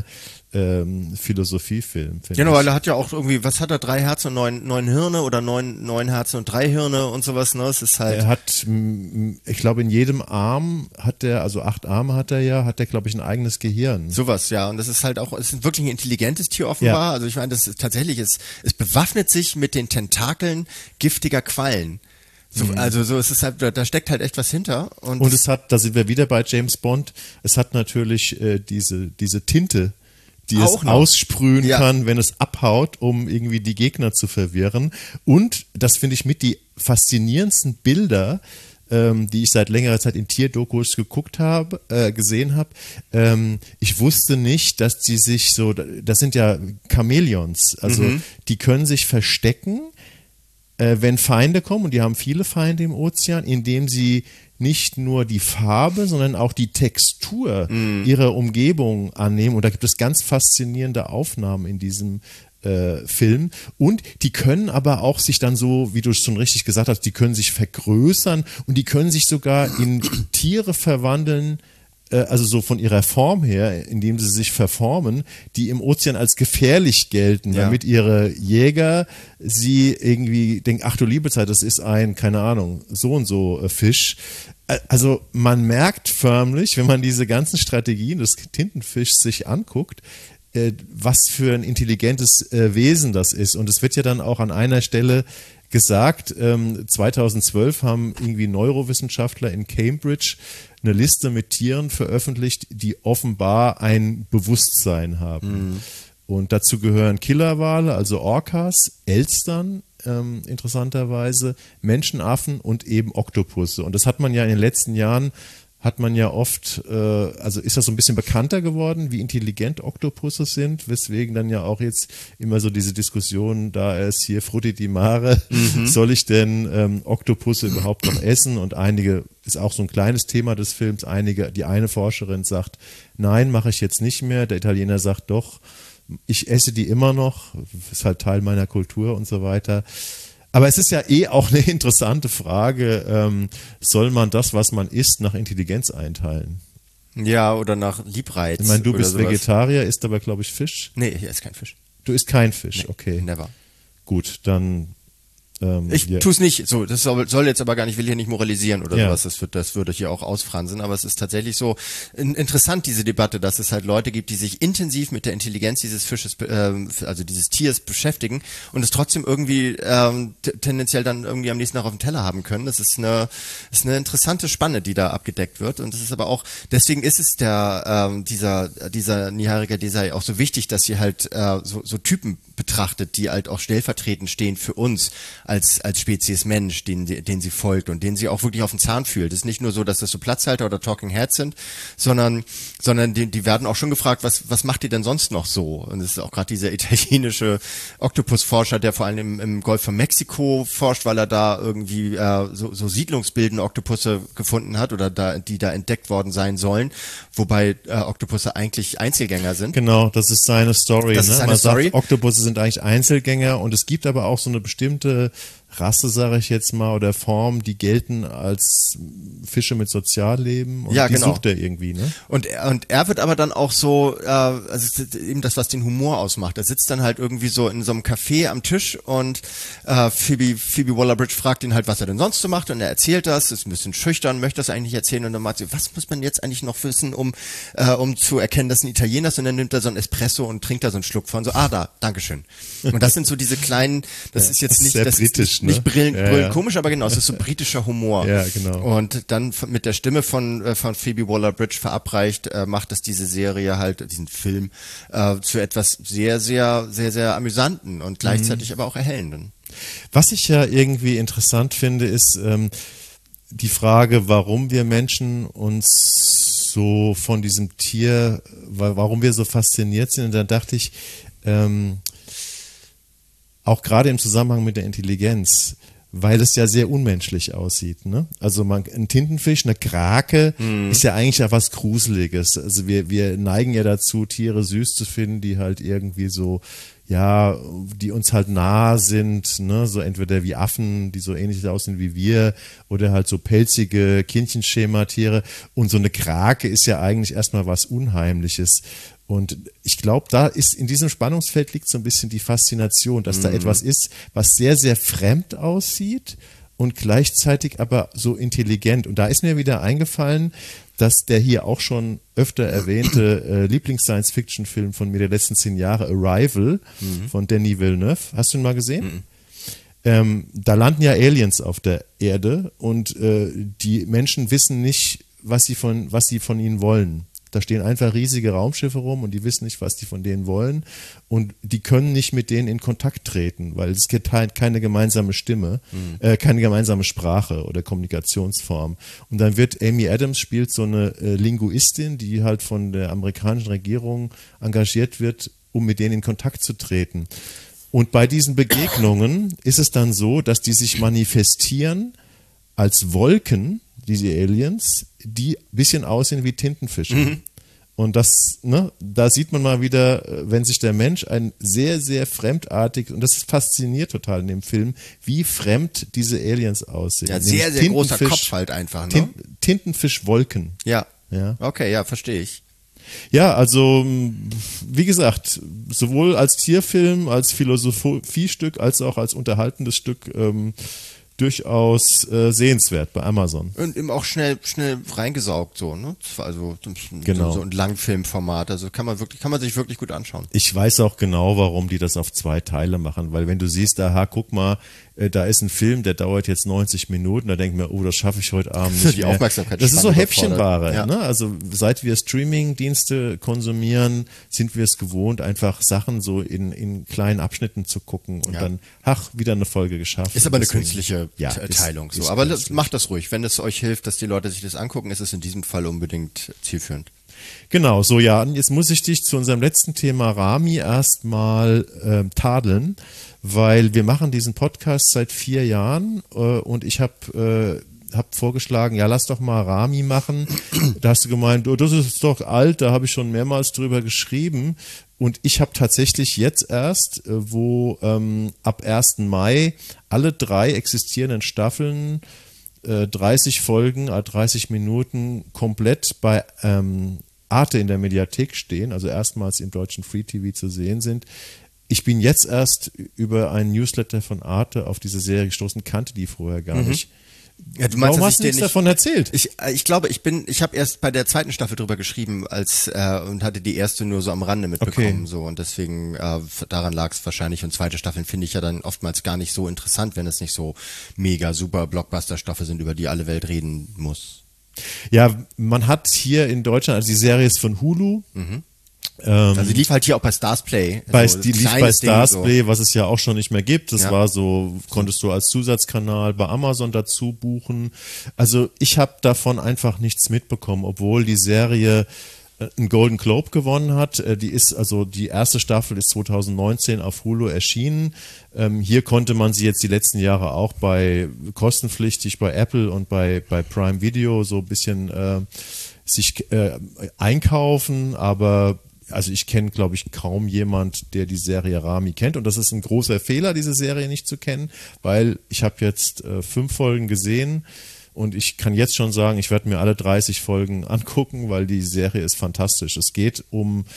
Philosophiefilm. Genau, weil er hat ja auch irgendwie, was hat er, 3 Herzen und 9 Hirne oder 9 Herzen und 3 Hirne und sowas, ne? Es ist halt. Er hat, ich glaube, in jedem Arm hat er, also 8 Arme hat er, glaube ich, ein eigenes Gehirn. Sowas, ja. Und das ist halt auch, es ist wirklich ein intelligentes Tier offenbar. Ja. Also ich meine, das ist tatsächlich, es bewaffnet sich mit den Tentakeln giftiger Quallen. So, also so, es ist halt, da steckt halt echt was hinter. Und es hat, da sind wir wieder bei James Bond, es hat natürlich diese Tinte, die es aussprühen kann, wenn es abhaut, um irgendwie die Gegner zu verwirren. Und das finde ich mit die faszinierendsten Bilder, die ich seit längerer Zeit in Tierdokus gesehen habe. Ich wusste nicht, dass die sich so, das sind ja Chamäleons, also die können sich verstecken, wenn Feinde kommen, und die haben viele Feinde im Ozean, indem sie nicht nur die Farbe, sondern auch die Textur ihrer Umgebung annehmen. Und da gibt es ganz faszinierende Aufnahmen in diesem Film. Und die können aber auch sich dann so, wie du es schon richtig gesagt hast, die können sich vergrößern und die können sich sogar in Tiere verwandeln, also so von ihrer Form her, indem sie sich verformen, die im Ozean als gefährlich gelten, damit ihre Jäger sie irgendwie denken, ach du liebe Zeit, das ist ein, keine Ahnung, so und so Fisch. Also man merkt förmlich, wenn man diese ganzen Strategien des Tintenfischs sich anguckt, was für ein intelligentes Wesen das ist. Und es wird ja dann auch an einer Stelle gesagt, 2012 haben irgendwie Neurowissenschaftler in Cambridge eine Liste mit Tieren veröffentlicht, die offenbar ein Bewusstsein haben. Mhm. Und dazu gehören Killerwale, also Orcas, Elstern, interessanterweise, Menschenaffen und eben Oktopusse. Und das hat man ja in den letzten Jahren, oft, also ist das so ein bisschen bekannter geworden, wie intelligent Oktopusse sind, weswegen dann ja auch jetzt immer so diese Diskussion da ist, hier Frutti di Mare, soll ich denn Oktopusse überhaupt noch essen? Und einige, ist auch so ein kleines Thema des Films, die eine Forscherin sagt, nein, mache ich jetzt nicht mehr, der Italiener sagt doch, ich esse die immer noch, ist halt Teil meiner Kultur und so weiter. Aber es ist ja auch eine interessante Frage, soll man das, was man isst, nach Intelligenz einteilen? Ja, oder nach Liebreiz. Ich meine, du bist Vegetarier, isst aber, glaube ich, Fisch? Nee, ich esse keinen Fisch. Du isst keinen Fisch, nee, okay. Never. Gut, dann... ich tue es nicht. So, das soll jetzt aber gar nicht, ich will hier nicht moralisieren oder sowas. Das würde hier auch ausfransen. Aber es ist tatsächlich so interessant, diese Debatte, dass es halt Leute gibt, die sich intensiv mit der Intelligenz dieses Fisches, also dieses Tiers beschäftigen und es trotzdem irgendwie tendenziell dann irgendwie am nächsten Tag auf dem Teller haben können. Das ist eine interessante Spanne, die da abgedeckt wird. Und das ist aber auch, deswegen ist es dieser Niharika Desai auch so wichtig, dass sie halt so Typen betrachtet, die halt auch stellvertretend stehen für uns als Spezies Mensch, den sie folgt und den sie auch wirklich auf den Zahn fühlt. Es ist nicht nur so, dass das so Platzhalter oder Talking Heads sind, sondern die werden auch schon gefragt, was macht ihr denn sonst noch so? Und es ist auch gerade dieser italienische Oktopusforscher, der vor allem im Golf von Mexiko forscht, weil er da irgendwie so siedlungsbildende Oktopusse gefunden hat oder die da entdeckt worden sein sollen, wobei Oktopusse eigentlich Einzelgänger sind. Genau, das ist seine Story. Das ist seine Story. Sagt, Oktopusse sind eigentlich Einzelgänger und es gibt aber auch so eine bestimmte Rasse, sage ich jetzt mal, oder Form, die gelten als Fische mit Sozialleben und die sucht er irgendwie, ne? Und er wird aber dann auch so, also eben das, was den Humor ausmacht. Er sitzt dann halt irgendwie so in so einem Café am Tisch und Phoebe Waller-Bridge fragt ihn halt, was er denn sonst so macht und er erzählt das, ist ein bisschen schüchtern, möchte das eigentlich nicht erzählen und dann macht sie, was muss man jetzt eigentlich noch wissen, um zu erkennen, dass ein Italiener ist und dann nimmt er so ein Espresso und trinkt da so einen Schluck von, so, Dankeschön. Und das sind so diese kleinen, das ist jetzt nicht, das britisch, nicht brillend komisch, aber genau, es ist so britischer Humor. Ja, genau. Und dann mit der Stimme von Phoebe Waller-Bridge verabreicht, macht das diese Serie halt, diesen Film, zu etwas sehr, sehr, sehr, sehr amüsanten und gleichzeitig aber auch erhellenden. Was ich ja irgendwie interessant finde, ist die Frage, warum wir Menschen uns so von diesem Tier, warum wir so fasziniert sind. Und dann dachte ich, auch gerade im Zusammenhang mit der Intelligenz, weil es ja sehr unmenschlich aussieht, ne? Also ein Tintenfisch, eine Krake ist ja eigentlich ja was Gruseliges. Also wir neigen ja dazu, Tiere süß zu finden, die halt irgendwie so, ja, die uns halt nah sind, ne? So entweder wie Affen, die so ähnlich aussehen wie wir, oder halt so pelzige Kindchenschema-Tiere. Und so eine Krake ist ja eigentlich erstmal was Unheimliches. Und ich glaube, da ist in diesem Spannungsfeld liegt so ein bisschen die Faszination, dass da etwas ist, was sehr, sehr fremd aussieht und gleichzeitig aber so intelligent. Und da ist mir wieder eingefallen, dass der hier auch schon öfter erwähnte Lieblings-Science-Fiction-Film von mir der letzten 10 Jahre, Arrival, von Denis Villeneuve. Hast du ihn mal gesehen? Da landen ja Aliens auf der Erde und die Menschen wissen nicht, was sie von ihnen wollen. Da stehen einfach riesige Raumschiffe rum und die wissen nicht, was die von denen wollen und die können nicht mit denen in Kontakt treten, weil es gibt halt keine gemeinsame Stimme, keine gemeinsame Sprache oder Kommunikationsform. Und dann wird Amy Adams spielt so eine Linguistin, die halt von der amerikanischen Regierung engagiert wird, um mit denen in Kontakt zu treten. Und bei diesen Begegnungen ist es dann so, dass die sich manifestieren als Wolken, diese Aliens, die ein bisschen aussehen wie Tintenfische. Und das, ne, da sieht man mal wieder, wenn sich der Mensch ein sehr, sehr fremdartig, und das fasziniert total in dem Film, wie fremd diese Aliens aussehen. Ja, sehr, sehr großer Kopf halt einfach, ne? Tintenfischwolken. Ja. Ja. Okay, ja, verstehe ich. Ja, also, wie gesagt, sowohl als Tierfilm, als Philosophiestück, als auch als unterhaltendes Stück, durchaus sehenswert bei Amazon. Und eben auch schnell reingesaugt, so, ne? Also genau. So ein Langfilmformat, also kann man sich wirklich gut anschauen. Ich weiß auch genau, warum die das auf 2 Teile machen, weil wenn du siehst, aha, guck mal, da ist ein Film, der dauert jetzt 90 Minuten, da denken wir, oh, das schaffe ich heute Abend nicht mehr. Aufmerksamkeit. Das ist so Häppchenware, ja. Ne? Also seit wir Streaming-Dienste konsumieren, sind wir es gewohnt, einfach Sachen so in kleinen Abschnitten zu gucken und dann, wieder eine Folge geschafft. Ist aber eine künstliche Teilung. So. Aber macht das ruhig. Wenn es euch hilft, dass die Leute sich das angucken, ist es in diesem Fall unbedingt zielführend. Genau, so Jan, jetzt muss ich dich zu unserem letzten Thema Rami erstmal tadeln, weil wir machen diesen Podcast seit 4 Jahren und ich habe vorgeschlagen, ja, lass doch mal Rami machen. Da hast du gemeint, oh, das ist doch alt, da habe ich schon mehrmals drüber geschrieben. Und ich habe tatsächlich jetzt erst, wo ab 1. Mai alle 3 existierenden Staffeln 30 Folgen, 30 Minuten komplett bei Arte in der Mediathek stehen, also erstmals im deutschen Free TV zu sehen sind. Ich bin jetzt erst über einen Newsletter von Arte auf diese Serie gestoßen, kannte die vorher gar nicht. Ja, du meinst, warum hast du nichts davon erzählt? Ich glaube, ich habe erst bei der 2. Staffel drüber geschrieben, und hatte die erste nur so am Rande mitbekommen, so, und deswegen daran lag es wahrscheinlich. Und 2. Staffeln finde ich ja dann oftmals gar nicht so interessant, wenn es nicht so mega super Blockbuster-Stoffe sind, über die alle Welt reden muss. Ja, man hat hier in Deutschland, also die Serie ist von Hulu. Also die lief halt hier auch bei Starzplay. Die lief bei Starzplay, so. Was es ja auch schon nicht mehr gibt. Das war so, konntest du als Zusatzkanal bei Amazon dazu buchen. Also ich habe davon einfach nichts mitbekommen, obwohl die Serie einen Golden Globe gewonnen hat. Die erste Staffel ist 2019 auf Hulu erschienen. Hier konnte man sie jetzt die letzten Jahre auch kostenpflichtig bei Apple und bei Prime Video so ein bisschen sich einkaufen, aber also ich kenne, glaube ich, kaum jemand, der die Serie Rami kennt. Und das ist ein großer Fehler, diese Serie nicht zu kennen, weil ich habe jetzt 5 Folgen gesehen und ich kann jetzt schon sagen, ich werde mir alle 30 Folgen angucken, weil die Serie ist fantastisch. Es geht um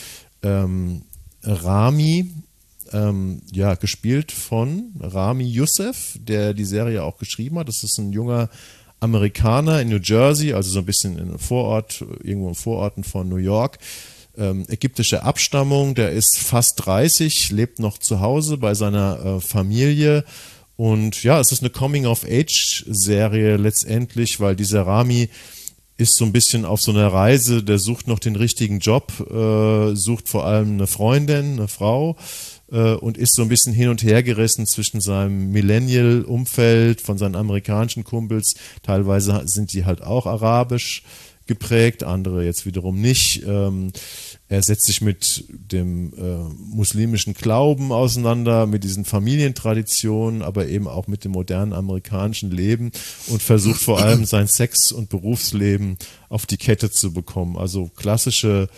Rami, gespielt von Rami Youssef, der die Serie auch geschrieben hat. Das ist ein junger Amerikaner in New Jersey, also so ein bisschen irgendwo in Vororten von New York. Ägyptische Abstammung, der ist fast 30, lebt noch zu Hause bei seiner Familie und ja, es ist eine Coming-of-Age-Serie letztendlich, weil dieser Rami ist so ein bisschen auf so einer Reise, der sucht noch den richtigen Job, sucht vor allem eine Freundin, eine Frau und ist so ein bisschen hin und her gerissen zwischen seinem Millennial-Umfeld von seinen amerikanischen Kumpels, teilweise sind die halt auch arabisch geprägt, andere jetzt wiederum nicht. Er setzt sich mit dem muslimischen Glauben auseinander, mit diesen Familientraditionen, aber eben auch mit dem modernen amerikanischen Leben und versucht vor allem sein Sex- und Berufsleben auf die Kette zu bekommen. Also klassische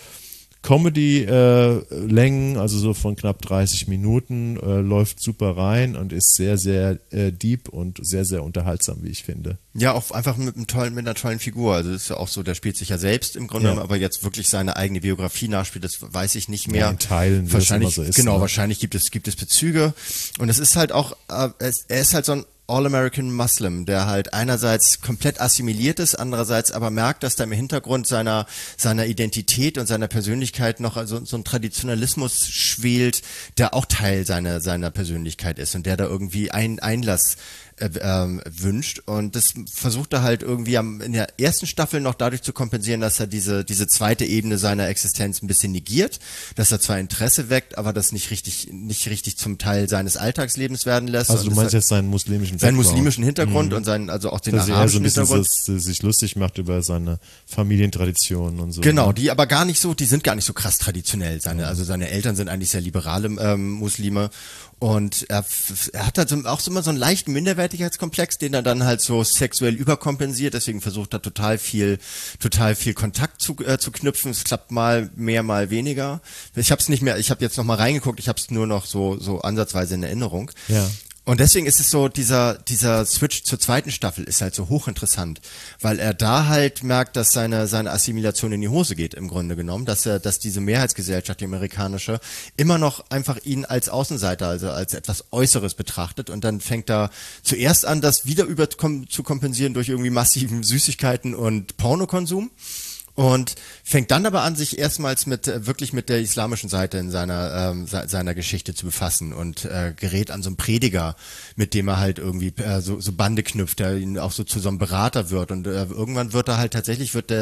Comedy-Längen, also so von knapp 30 Minuten, läuft super rein und ist sehr, sehr deep und sehr, sehr unterhaltsam, wie ich finde. Ja, auch einfach mit einer tollen Figur. Also das ist ja auch so, der spielt sich ja selbst im Grunde genommen, aber jetzt wirklich seine eigene Biografie nachspielt, das weiß ich nicht mehr. Ja, in Teilen, wahrscheinlich, so ist, genau, ne? Wahrscheinlich gibt es Bezüge. Und es ist halt auch, er ist halt so ein All-American Muslim, der halt einerseits komplett assimiliert ist, andererseits aber merkt, dass da im Hintergrund seiner Identität und seiner Persönlichkeit noch also so ein Traditionalismus schwelt, der auch Teil seiner Persönlichkeit ist und der da irgendwie Einlass wünscht, und das versucht er halt irgendwie in der ersten Staffel noch dadurch zu kompensieren, dass er diese zweite Ebene seiner Existenz ein bisschen negiert, dass er zwar Interesse weckt, aber das nicht richtig zum Teil seines Alltagslebens werden lässt. Also du meinst jetzt seinen muslimischen Hintergrund und also auch den dass arabischen er so ein Hintergrund. bisschen sich lustig macht über seine Familientraditionen und so. Genau, die sind gar nicht so krass traditionell. Seine Eltern sind eigentlich sehr liberale Muslime. Und er hat halt auch immer so einen leichten Minderwertigkeitskomplex, den er dann halt so sexuell überkompensiert. Deswegen versucht er total viel Kontakt zu knüpfen. Es klappt mal mehr, mal weniger. Ich habe jetzt noch mal reingeguckt. Ich habe es nur noch so ansatzweise in Erinnerung. Ja. Und deswegen ist es so, dieser Switch zur zweiten Staffel ist halt so hochinteressant, weil er da halt merkt, dass seine Assimilation in die Hose geht, im Grunde genommen, dass diese Mehrheitsgesellschaft, die amerikanische, immer noch einfach ihn als Außenseiter, also als etwas Äußeres betrachtet, und dann fängt er zuerst an, das wieder zu kompensieren durch irgendwie massiven Süßigkeiten und Pornokonsum. Und fängt dann aber an, sich erstmals wirklich mit der islamischen Seite in seiner Geschichte zu befassen und gerät an so einen Prediger, mit dem er halt irgendwie so Bande knüpft, der ihn auch so zu so einem Berater wird, und irgendwann wird er halt tatsächlich, wird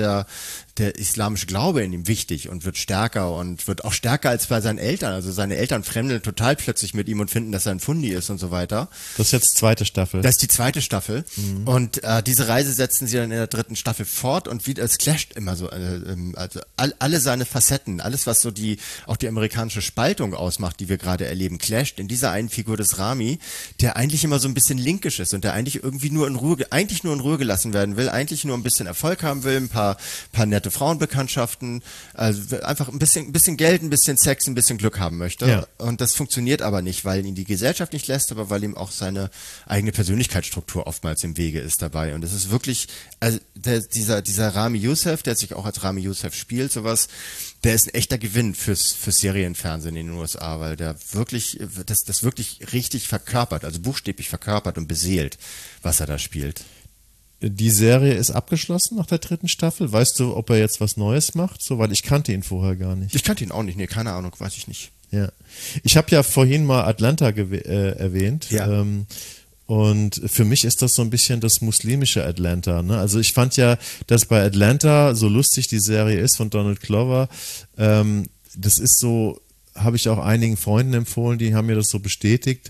der islamische Glaube in ihm wichtig und wird stärker und wird auch stärker als bei seinen Eltern. Also seine Eltern fremdeln total plötzlich mit ihm und finden, dass er ein Fundi ist und so weiter. Das ist jetzt zweite Staffel. Das ist die zweite Staffel. Mhm. Und diese Reise setzen sie dann in der dritten Staffel fort, und es clasht immer so, also alle seine Facetten, alles, was so auch die amerikanische Spaltung ausmacht, die wir gerade erleben, clasht in dieser einen Figur des Rami, der eigentlich immer so ein bisschen linkisch ist und der eigentlich irgendwie nur in Ruhe gelassen werden will, eigentlich nur ein bisschen Erfolg haben will, ein paar nette Frauenbekanntschaften, also einfach ein bisschen Geld, ein bisschen Sex, ein bisschen Glück haben möchte. Ja. Und das funktioniert aber nicht, weil ihn die Gesellschaft nicht lässt, aber weil ihm auch seine eigene Persönlichkeitsstruktur oftmals im Wege ist dabei. Und es ist wirklich, also dieser Rami Youssef, der sich auch als Rami Youssef spielt, sowas, der ist ein echter Gewinn fürs Serienfernsehen in den USA, weil der wirklich, das wirklich richtig verkörpert, also buchstäblich verkörpert und beseelt, was er da spielt. Die Serie ist abgeschlossen nach der dritten Staffel. Weißt du, ob er jetzt was Neues macht? So, weil ich kannte ihn vorher gar nicht. Ich kannte ihn auch nicht, nee, keine Ahnung, weiß ich nicht. Ja. Ich habe ja vorhin mal Atlanta erwähnt. Ja. Und für mich ist das so ein bisschen das muslimische Atlanta. Ne? Also ich fand ja, dass bei Atlanta, so lustig die Serie ist von Donald Glover, das ist so, habe ich auch einigen Freunden empfohlen, die haben mir das so bestätigt.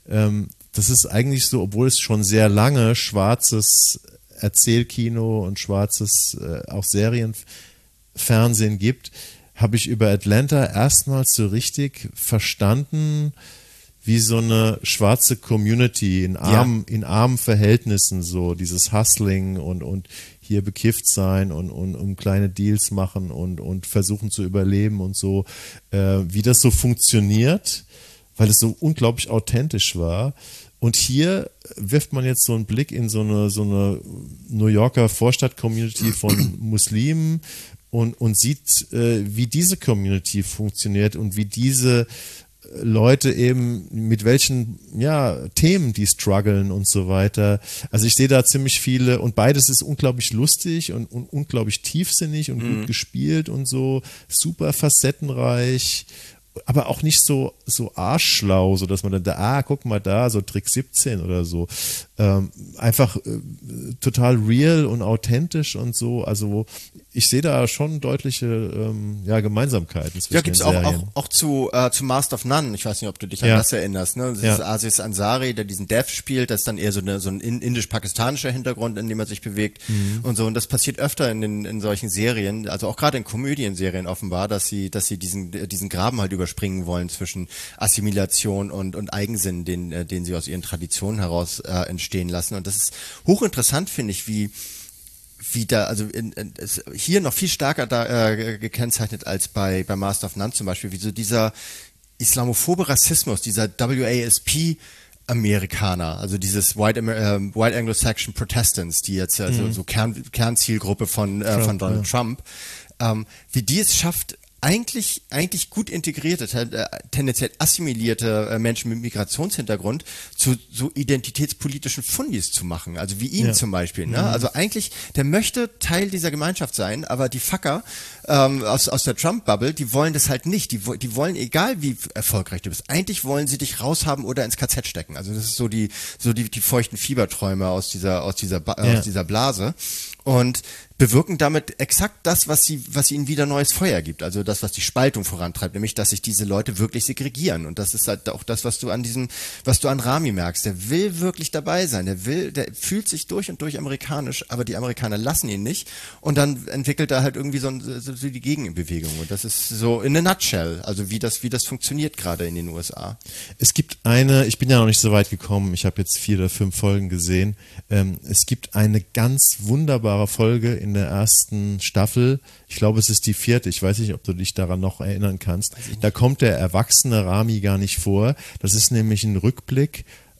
Das ist eigentlich so, obwohl es schon sehr lange schwarzes Erzählkino und schwarzes auch Serienfernsehen gibt, habe ich über Atlanta erstmals so richtig verstanden, wie so eine schwarze Community in armen Verhältnissen, so dieses Hustling und hier bekifft sein und kleine Deals machen und versuchen zu überleben und so, wie das so funktioniert, weil es so unglaublich authentisch war. Und hier wirft man jetzt so einen Blick in so eine New Yorker Vorstadt-Community von Muslimen und sieht, wie diese Community funktioniert und wie diese Leute eben mit welchen Themen die strugglen und so weiter. Also ich sehe da ziemlich viele, und beides ist unglaublich lustig und unglaublich tiefsinnig und gut gespielt und so super facettenreich, aber auch nicht so arschschlau, so dass man dann guck mal da, so Trick 17 oder so. Einfach total real und authentisch und so. Also ich sehe da schon deutliche Gemeinsamkeiten zwischen gibt's den Serien. auch zu Master of None. Ich weiß nicht, ob du dich an das erinnerst. Ne? Das ist Aziz Ansari, der diesen Dev spielt. Das ist dann eher so ein indisch-pakistanischer Hintergrund, in dem er sich bewegt und so. Und das passiert öfter in solchen Serien, also auch gerade in Komödienserien offenbar, dass sie diesen Graben halt überspringen wollen zwischen Assimilation und Eigensinn, den sie aus ihren Traditionen heraus entstehen lassen. Und das ist hochinteressant, finde ich, wie da, also hier noch viel stärker gekennzeichnet als bei Master of None zum Beispiel, wie so dieser islamophobe Rassismus, dieser WASP Amerikaner, also dieses White Anglo-Saxon Protestants, die jetzt so Kernzielgruppe von Donald Trump, wie die es schafft, eigentlich gut integrierte, tendenziell assimilierte Menschen mit Migrationshintergrund zu so identitätspolitischen Fundis zu machen, also wie ihn zum Beispiel. Ne? Also eigentlich, der möchte Teil dieser Gemeinschaft sein, aber die Fucker aus der Trump-Bubble, die wollen das halt nicht. Die wollen, egal wie erfolgreich du bist, eigentlich wollen sie dich raushaben oder ins KZ stecken. Also das ist so die feuchten Fieberträume aus dieser Blase. Und bewirken damit exakt das, was ihnen wieder neues Feuer gibt. Also das, was die Spaltung vorantreibt, nämlich, dass sich diese Leute wirklich segregieren. Und das ist halt auch das, was du an Rami merkst. Der will wirklich dabei sein. Der fühlt sich durch und durch amerikanisch, aber die Amerikaner lassen ihn nicht. Und dann entwickelt er halt irgendwie so die Gegenbewegung. Und das ist so in a nutshell, also wie das funktioniert gerade in den USA. Es gibt ich bin ja noch nicht so weit gekommen, ich habe jetzt 4 oder 5 Folgen gesehen. Es gibt eine ganz wunderbare Folge in der ersten Staffel, ich glaube, es ist die 4., ich weiß nicht, ob du dich daran noch erinnern kannst, da kommt der erwachsene Rami gar nicht vor, das ist nämlich ein Rückblick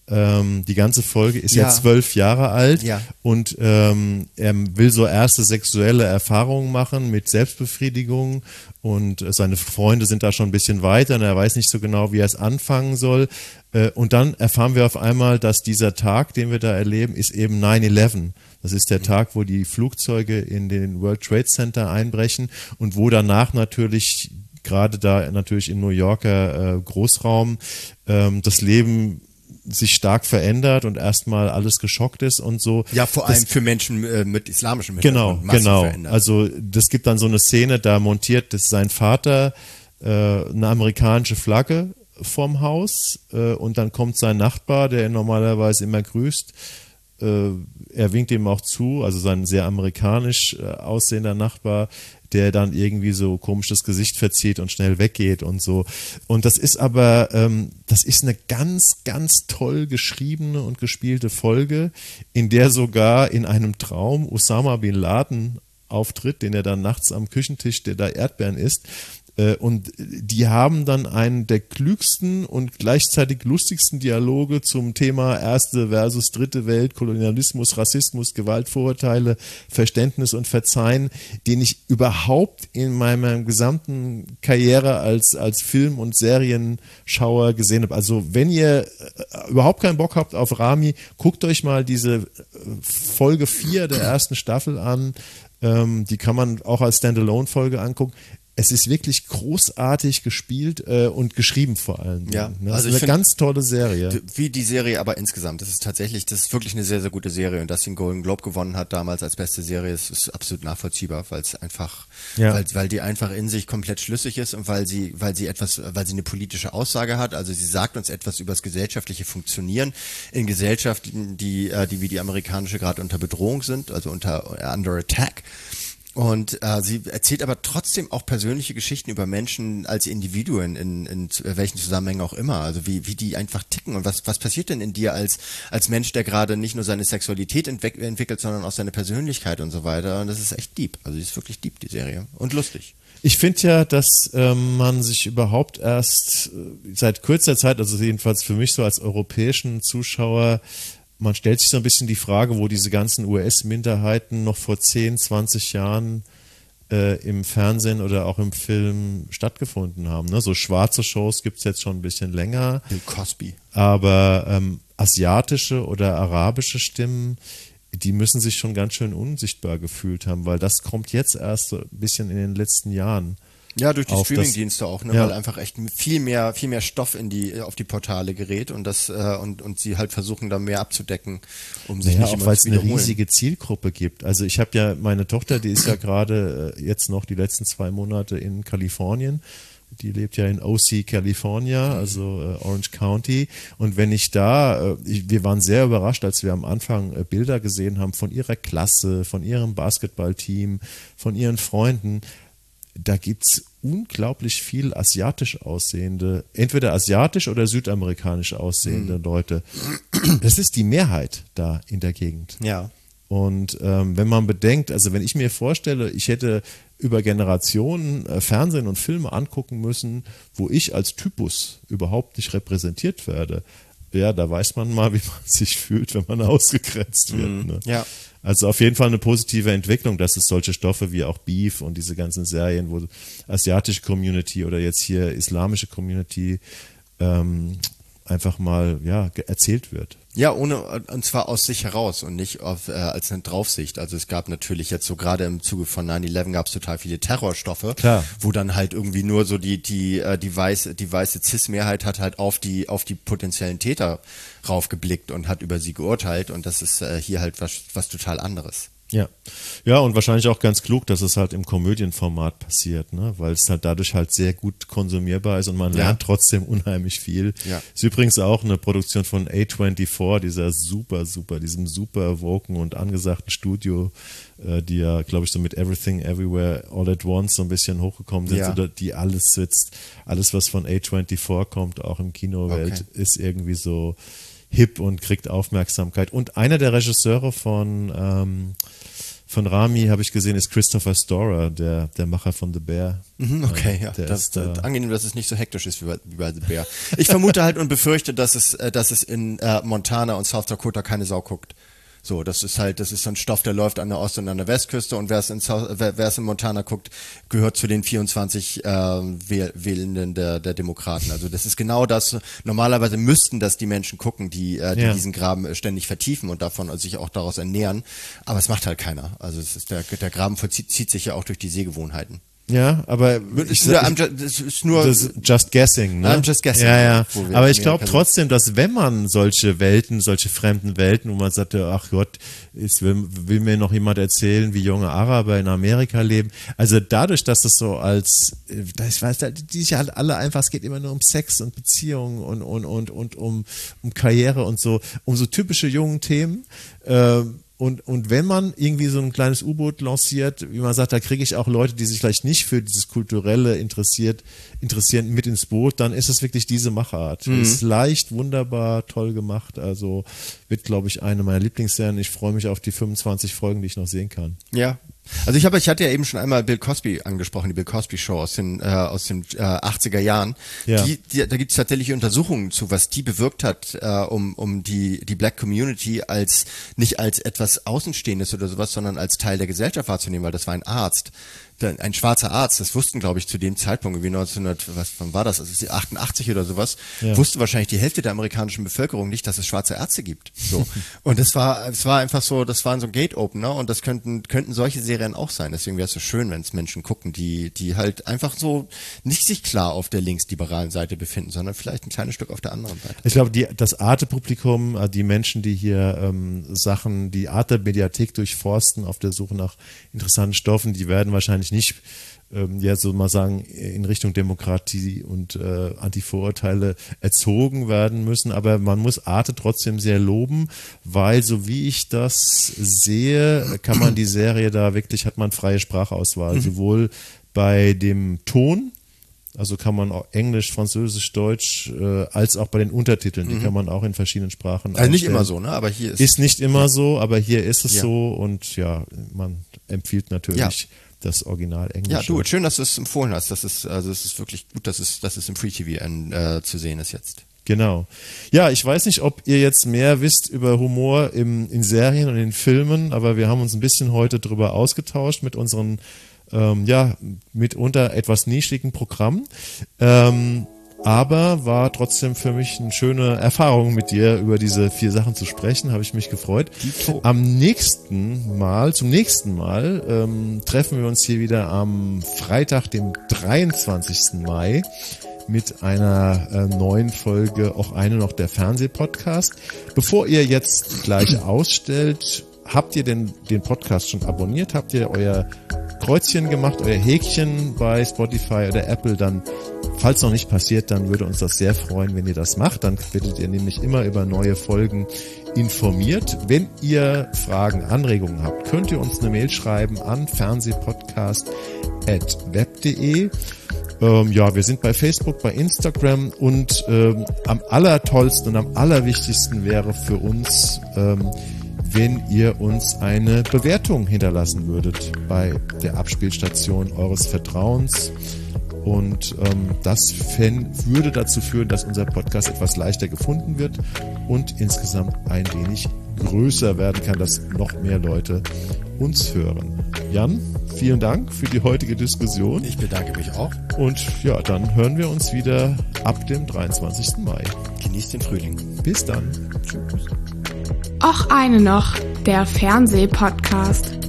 Die ganze Folge ist ja 12 Jahre alt und er will so erste sexuelle Erfahrungen machen mit Selbstbefriedigung und seine Freunde sind da schon ein bisschen weiter und er weiß nicht so genau, wie er es anfangen soll. Und dann erfahren wir auf einmal, dass dieser Tag, den wir da erleben, ist eben 9/11. Das ist der Tag, wo die Flugzeuge in den World Trade Center einbrechen und wo danach natürlich, gerade da natürlich im New Yorker Großraum, das Leben sich stark verändert und erstmal alles geschockt ist und so. Ja, vor allem für Menschen mit islamischem Hintergrund. Genau. Also das gibt dann so eine Szene, da montiert sein Vater eine amerikanische Flagge vorm Haus und dann kommt sein Nachbar, der ihn normalerweise immer grüßt. Er winkt ihm auch zu, also sein sehr amerikanisch aussehender Nachbar, der dann irgendwie so komisch das Gesicht verzieht und schnell weggeht und so. Und das ist aber, das ist eine ganz, ganz toll geschriebene und gespielte Folge, in der sogar in einem Traum Osama Bin Laden auftritt, den er dann nachts am Küchentisch, der da Erdbeeren isst. Und die haben dann einen der klügsten und gleichzeitig lustigsten Dialoge zum Thema Erste versus Dritte Welt, Kolonialismus, Rassismus, Gewalt, Vorurteile, Verständnis und Verzeihen, den ich überhaupt in meiner gesamten Karriere als Film- und Serienschauer gesehen habe. Also wenn ihr überhaupt keinen Bock habt auf Rami, guckt euch mal diese Folge 4 der ersten Staffel an. Die kann man auch als Standalone-Folge angucken. Es ist wirklich großartig gespielt und geschrieben vor allem. Ja, das ist eine ganz tolle Serie. Wie die Serie aber insgesamt. Das ist wirklich eine sehr, sehr gute Serie. Und dass sie den Golden Globe gewonnen hat damals als beste Serie, ist absolut nachvollziehbar, weil es einfach, weil die einfach in sich komplett schlüssig ist und weil sie eine politische Aussage hat. Also sie sagt uns etwas über das gesellschaftliche Funktionieren in Gesellschaften, die wie die amerikanische gerade unter Bedrohung sind, also under attack. Und sie erzählt aber trotzdem auch persönliche Geschichten über Menschen als Individuen in welchen Zusammenhängen auch immer. Also wie die einfach ticken und was passiert denn in dir als Mensch, der gerade nicht nur seine Sexualität entwickelt, sondern auch seine Persönlichkeit und so weiter. Und das ist echt deep. Also die ist wirklich deep, die Serie. Und lustig. Ich finde ja, dass man sich überhaupt erst seit kurzer Zeit, also jedenfalls für mich so als europäischen Zuschauer, man stellt sich so ein bisschen die Frage, wo diese ganzen US-Minderheiten noch vor 10, 20 Jahren im Fernsehen oder auch im Film stattgefunden haben. Ne? So schwarze Shows gibt es jetzt schon ein bisschen länger. Bill Cosby. Aber asiatische oder arabische Stimmen, die müssen sich schon ganz schön unsichtbar gefühlt haben, weil das kommt jetzt erst so ein bisschen in den letzten Jahren. Ja, durch die Streaming-Dienste auch, ne? Weil einfach echt viel mehr Stoff auf die Portale gerät und und sie halt versuchen, da mehr abzudecken, um sich nicht immer weil es eine riesige Zielgruppe gibt. Also ich habe ja meine Tochter, die ist ja gerade jetzt noch die letzten 2 Monate in Kalifornien. Die lebt ja in OC, California, also Orange County. Und wenn ich da, wir waren sehr überrascht, als wir am Anfang Bilder gesehen haben von ihrer Klasse, von ihrem Basketballteam, von ihren Freunden. Da gibt's unglaublich viel asiatisch aussehende, entweder asiatisch oder südamerikanisch aussehende Leute. Das ist die Mehrheit da in der Gegend. Ja. Und wenn man bedenkt, also wenn ich mir vorstelle, ich hätte über Generationen Fernsehen und Filme angucken müssen, wo ich als Typus überhaupt nicht repräsentiert werde, ja, da weiß man mal, wie man sich fühlt, wenn man ausgegrenzt wird. Ne? Ja. Also auf jeden Fall eine positive Entwicklung, dass es solche Stoffe wie auch Beef und diese ganzen Serien, wo asiatische Community oder jetzt hier islamische Community einfach mal erzählt wird. Ja, und zwar aus sich heraus und nicht als eine Draufsicht. Also es gab natürlich jetzt so gerade im Zuge von 9/11 gab es total viele Terrorstoffe, klar, wo dann halt irgendwie nur so die weiße Cis-Mehrheit hat halt auf die potenziellen Täter raufgeblickt und hat über sie geurteilt und das ist hier halt was total anderes. Ja, und wahrscheinlich auch ganz klug, dass es halt im Komödienformat passiert, ne? Weil es halt dadurch halt sehr gut konsumierbar ist und man lernt trotzdem unheimlich viel. Ja. Ist übrigens auch eine Produktion von A24, diesem super woken und angesagten Studio, die ja, glaube ich, so mit Everything Everywhere All at Once so ein bisschen hochgekommen sind, so, die alles, was von A24 kommt, auch im Kinowelt, ist irgendwie so hip und kriegt Aufmerksamkeit. Und einer der Regisseure von von Rami habe ich gesehen, ist Christopher Storer, der Macher von The Bear. Okay, ja. Das ist angenehm, dass es nicht so hektisch ist wie bei The Bear. Ich vermute halt und befürchte, dass es in Montana und South Dakota keine Sau guckt. So, das ist so ein Stoff, der läuft an der Ost- und an der Westküste, und wer es in Montana guckt, gehört zu den 24 Wählenden der Demokraten. Also das ist genau das. Normalerweise müssten das die Menschen gucken, die diesen Graben ständig vertiefen und davon sich auch daraus ernähren. Aber es macht halt keiner. Also es ist der Graben zieht sich ja auch durch die Sehgewohnheiten. Ja, aber das ist nur just guessing, ne? I'm just guessing. Ja. Aber ich glaube trotzdem, dass wenn man solche fremden Welten, wo man sagt, ach Gott, will mir noch jemand erzählen, wie junge Araber in Amerika leben. Also dadurch, dass das so ich weiß, die sich halt alle einfach, es geht immer nur um Sex und Beziehungen und um Karriere und so, um so typische jungen Themen. Und wenn man irgendwie so ein kleines U-Boot lanciert, wie man sagt, da kriege ich auch Leute, die sich vielleicht nicht für dieses Kulturelle interessieren, mit ins Boot, dann ist es wirklich diese Machart. Ist leicht, wunderbar, toll gemacht. Also wird, glaube ich, eine meiner Lieblingsserien. Ich freue mich auf die 25 Folgen, die ich noch sehen kann. Ja. Also ich hatte ja eben schon einmal Bill Cosby angesprochen, die Bill Cosby Show aus den 80er Jahren. Ja. Da gibt es tatsächlich Untersuchungen zu, was die bewirkt hat, um die Black Community nicht als etwas Außenstehendes oder sowas, sondern als Teil der Gesellschaft wahrzunehmen, weil das war ein Arzt. Ein schwarzer Arzt, das wussten, glaube ich, zu dem Zeitpunkt, wie wann war das? Also 88 oder sowas, wusste wahrscheinlich die Hälfte der amerikanischen Bevölkerung nicht, dass es schwarze Ärzte gibt. So. Und es war einfach so, das war so ein Gate-Opener, und das könnten solche Serien auch sein. Deswegen wäre es so schön, wenn es Menschen gucken, die halt einfach so nicht sich klar auf der linksliberalen Seite befinden, sondern vielleicht ein kleines Stück auf der anderen Seite. Ich glaube, das Arte-Publikum, die Menschen, die hier die Arte-Mediathek durchforsten auf der Suche nach interessanten Stoffen, die werden wahrscheinlich nicht, so mal sagen, in Richtung Demokratie und Anti-Vorurteile erzogen werden müssen, aber man muss Arte trotzdem sehr loben, weil, so wie ich das sehe, kann man die Serie hat man freie Sprachauswahl, sowohl bei dem Ton, also kann man auch Englisch, Französisch, Deutsch, als auch bei den Untertiteln, die kann man auch in verschiedenen Sprachen einstellen. Nicht immer so, ne? Aber hier ist nicht immer so, aber hier ist es so, und ja, man empfiehlt natürlich das Original Englisch. Ja, du, schön, dass du es empfohlen hast. Es ist wirklich gut, dass es im Free TV zu sehen ist jetzt. Genau. Ja, ich weiß nicht, ob ihr jetzt mehr wisst über Humor in Serien und in Filmen, aber wir haben uns ein bisschen heute drüber ausgetauscht mit unseren mitunter etwas nischigen Programmen. Aber war trotzdem für mich eine schöne Erfahrung, mit dir über diese 4 Sachen zu sprechen. Habe ich mich gefreut. Zum nächsten Mal treffen wir uns hier wieder am Freitag, dem 23. Mai mit einer neuen Folge Auch eine noch, der Fernsehpodcast. Bevor ihr jetzt gleich ausstellt, habt ihr denn den Podcast schon abonniert? Habt ihr euer Kreuzchen gemacht, euer Häkchen bei Spotify oder Apple? Dann, falls noch nicht passiert, dann würde uns das sehr freuen, wenn ihr das macht. Dann werdet ihr nämlich immer über neue Folgen informiert. Wenn ihr Fragen, Anregungen habt, könnt ihr uns eine Mail schreiben an fernsehpodcast@web.de. Wir sind bei Facebook, bei Instagram, und am allertollsten und am allerwichtigsten wäre für uns, wenn ihr uns eine Bewertung hinterlassen würdet bei der Abspielstation eures Vertrauens. Und das würde dazu führen, dass unser Podcast etwas leichter gefunden wird und insgesamt ein wenig größer werden kann, dass noch mehr Leute uns hören. Jan, vielen Dank für die heutige Diskussion. Ich bedanke mich auch. Und ja, dann hören wir uns wieder ab dem 23. Mai. Genießt den Frühling. Bis dann. Tschüss. Auch eine noch, der Fernsehpodcast.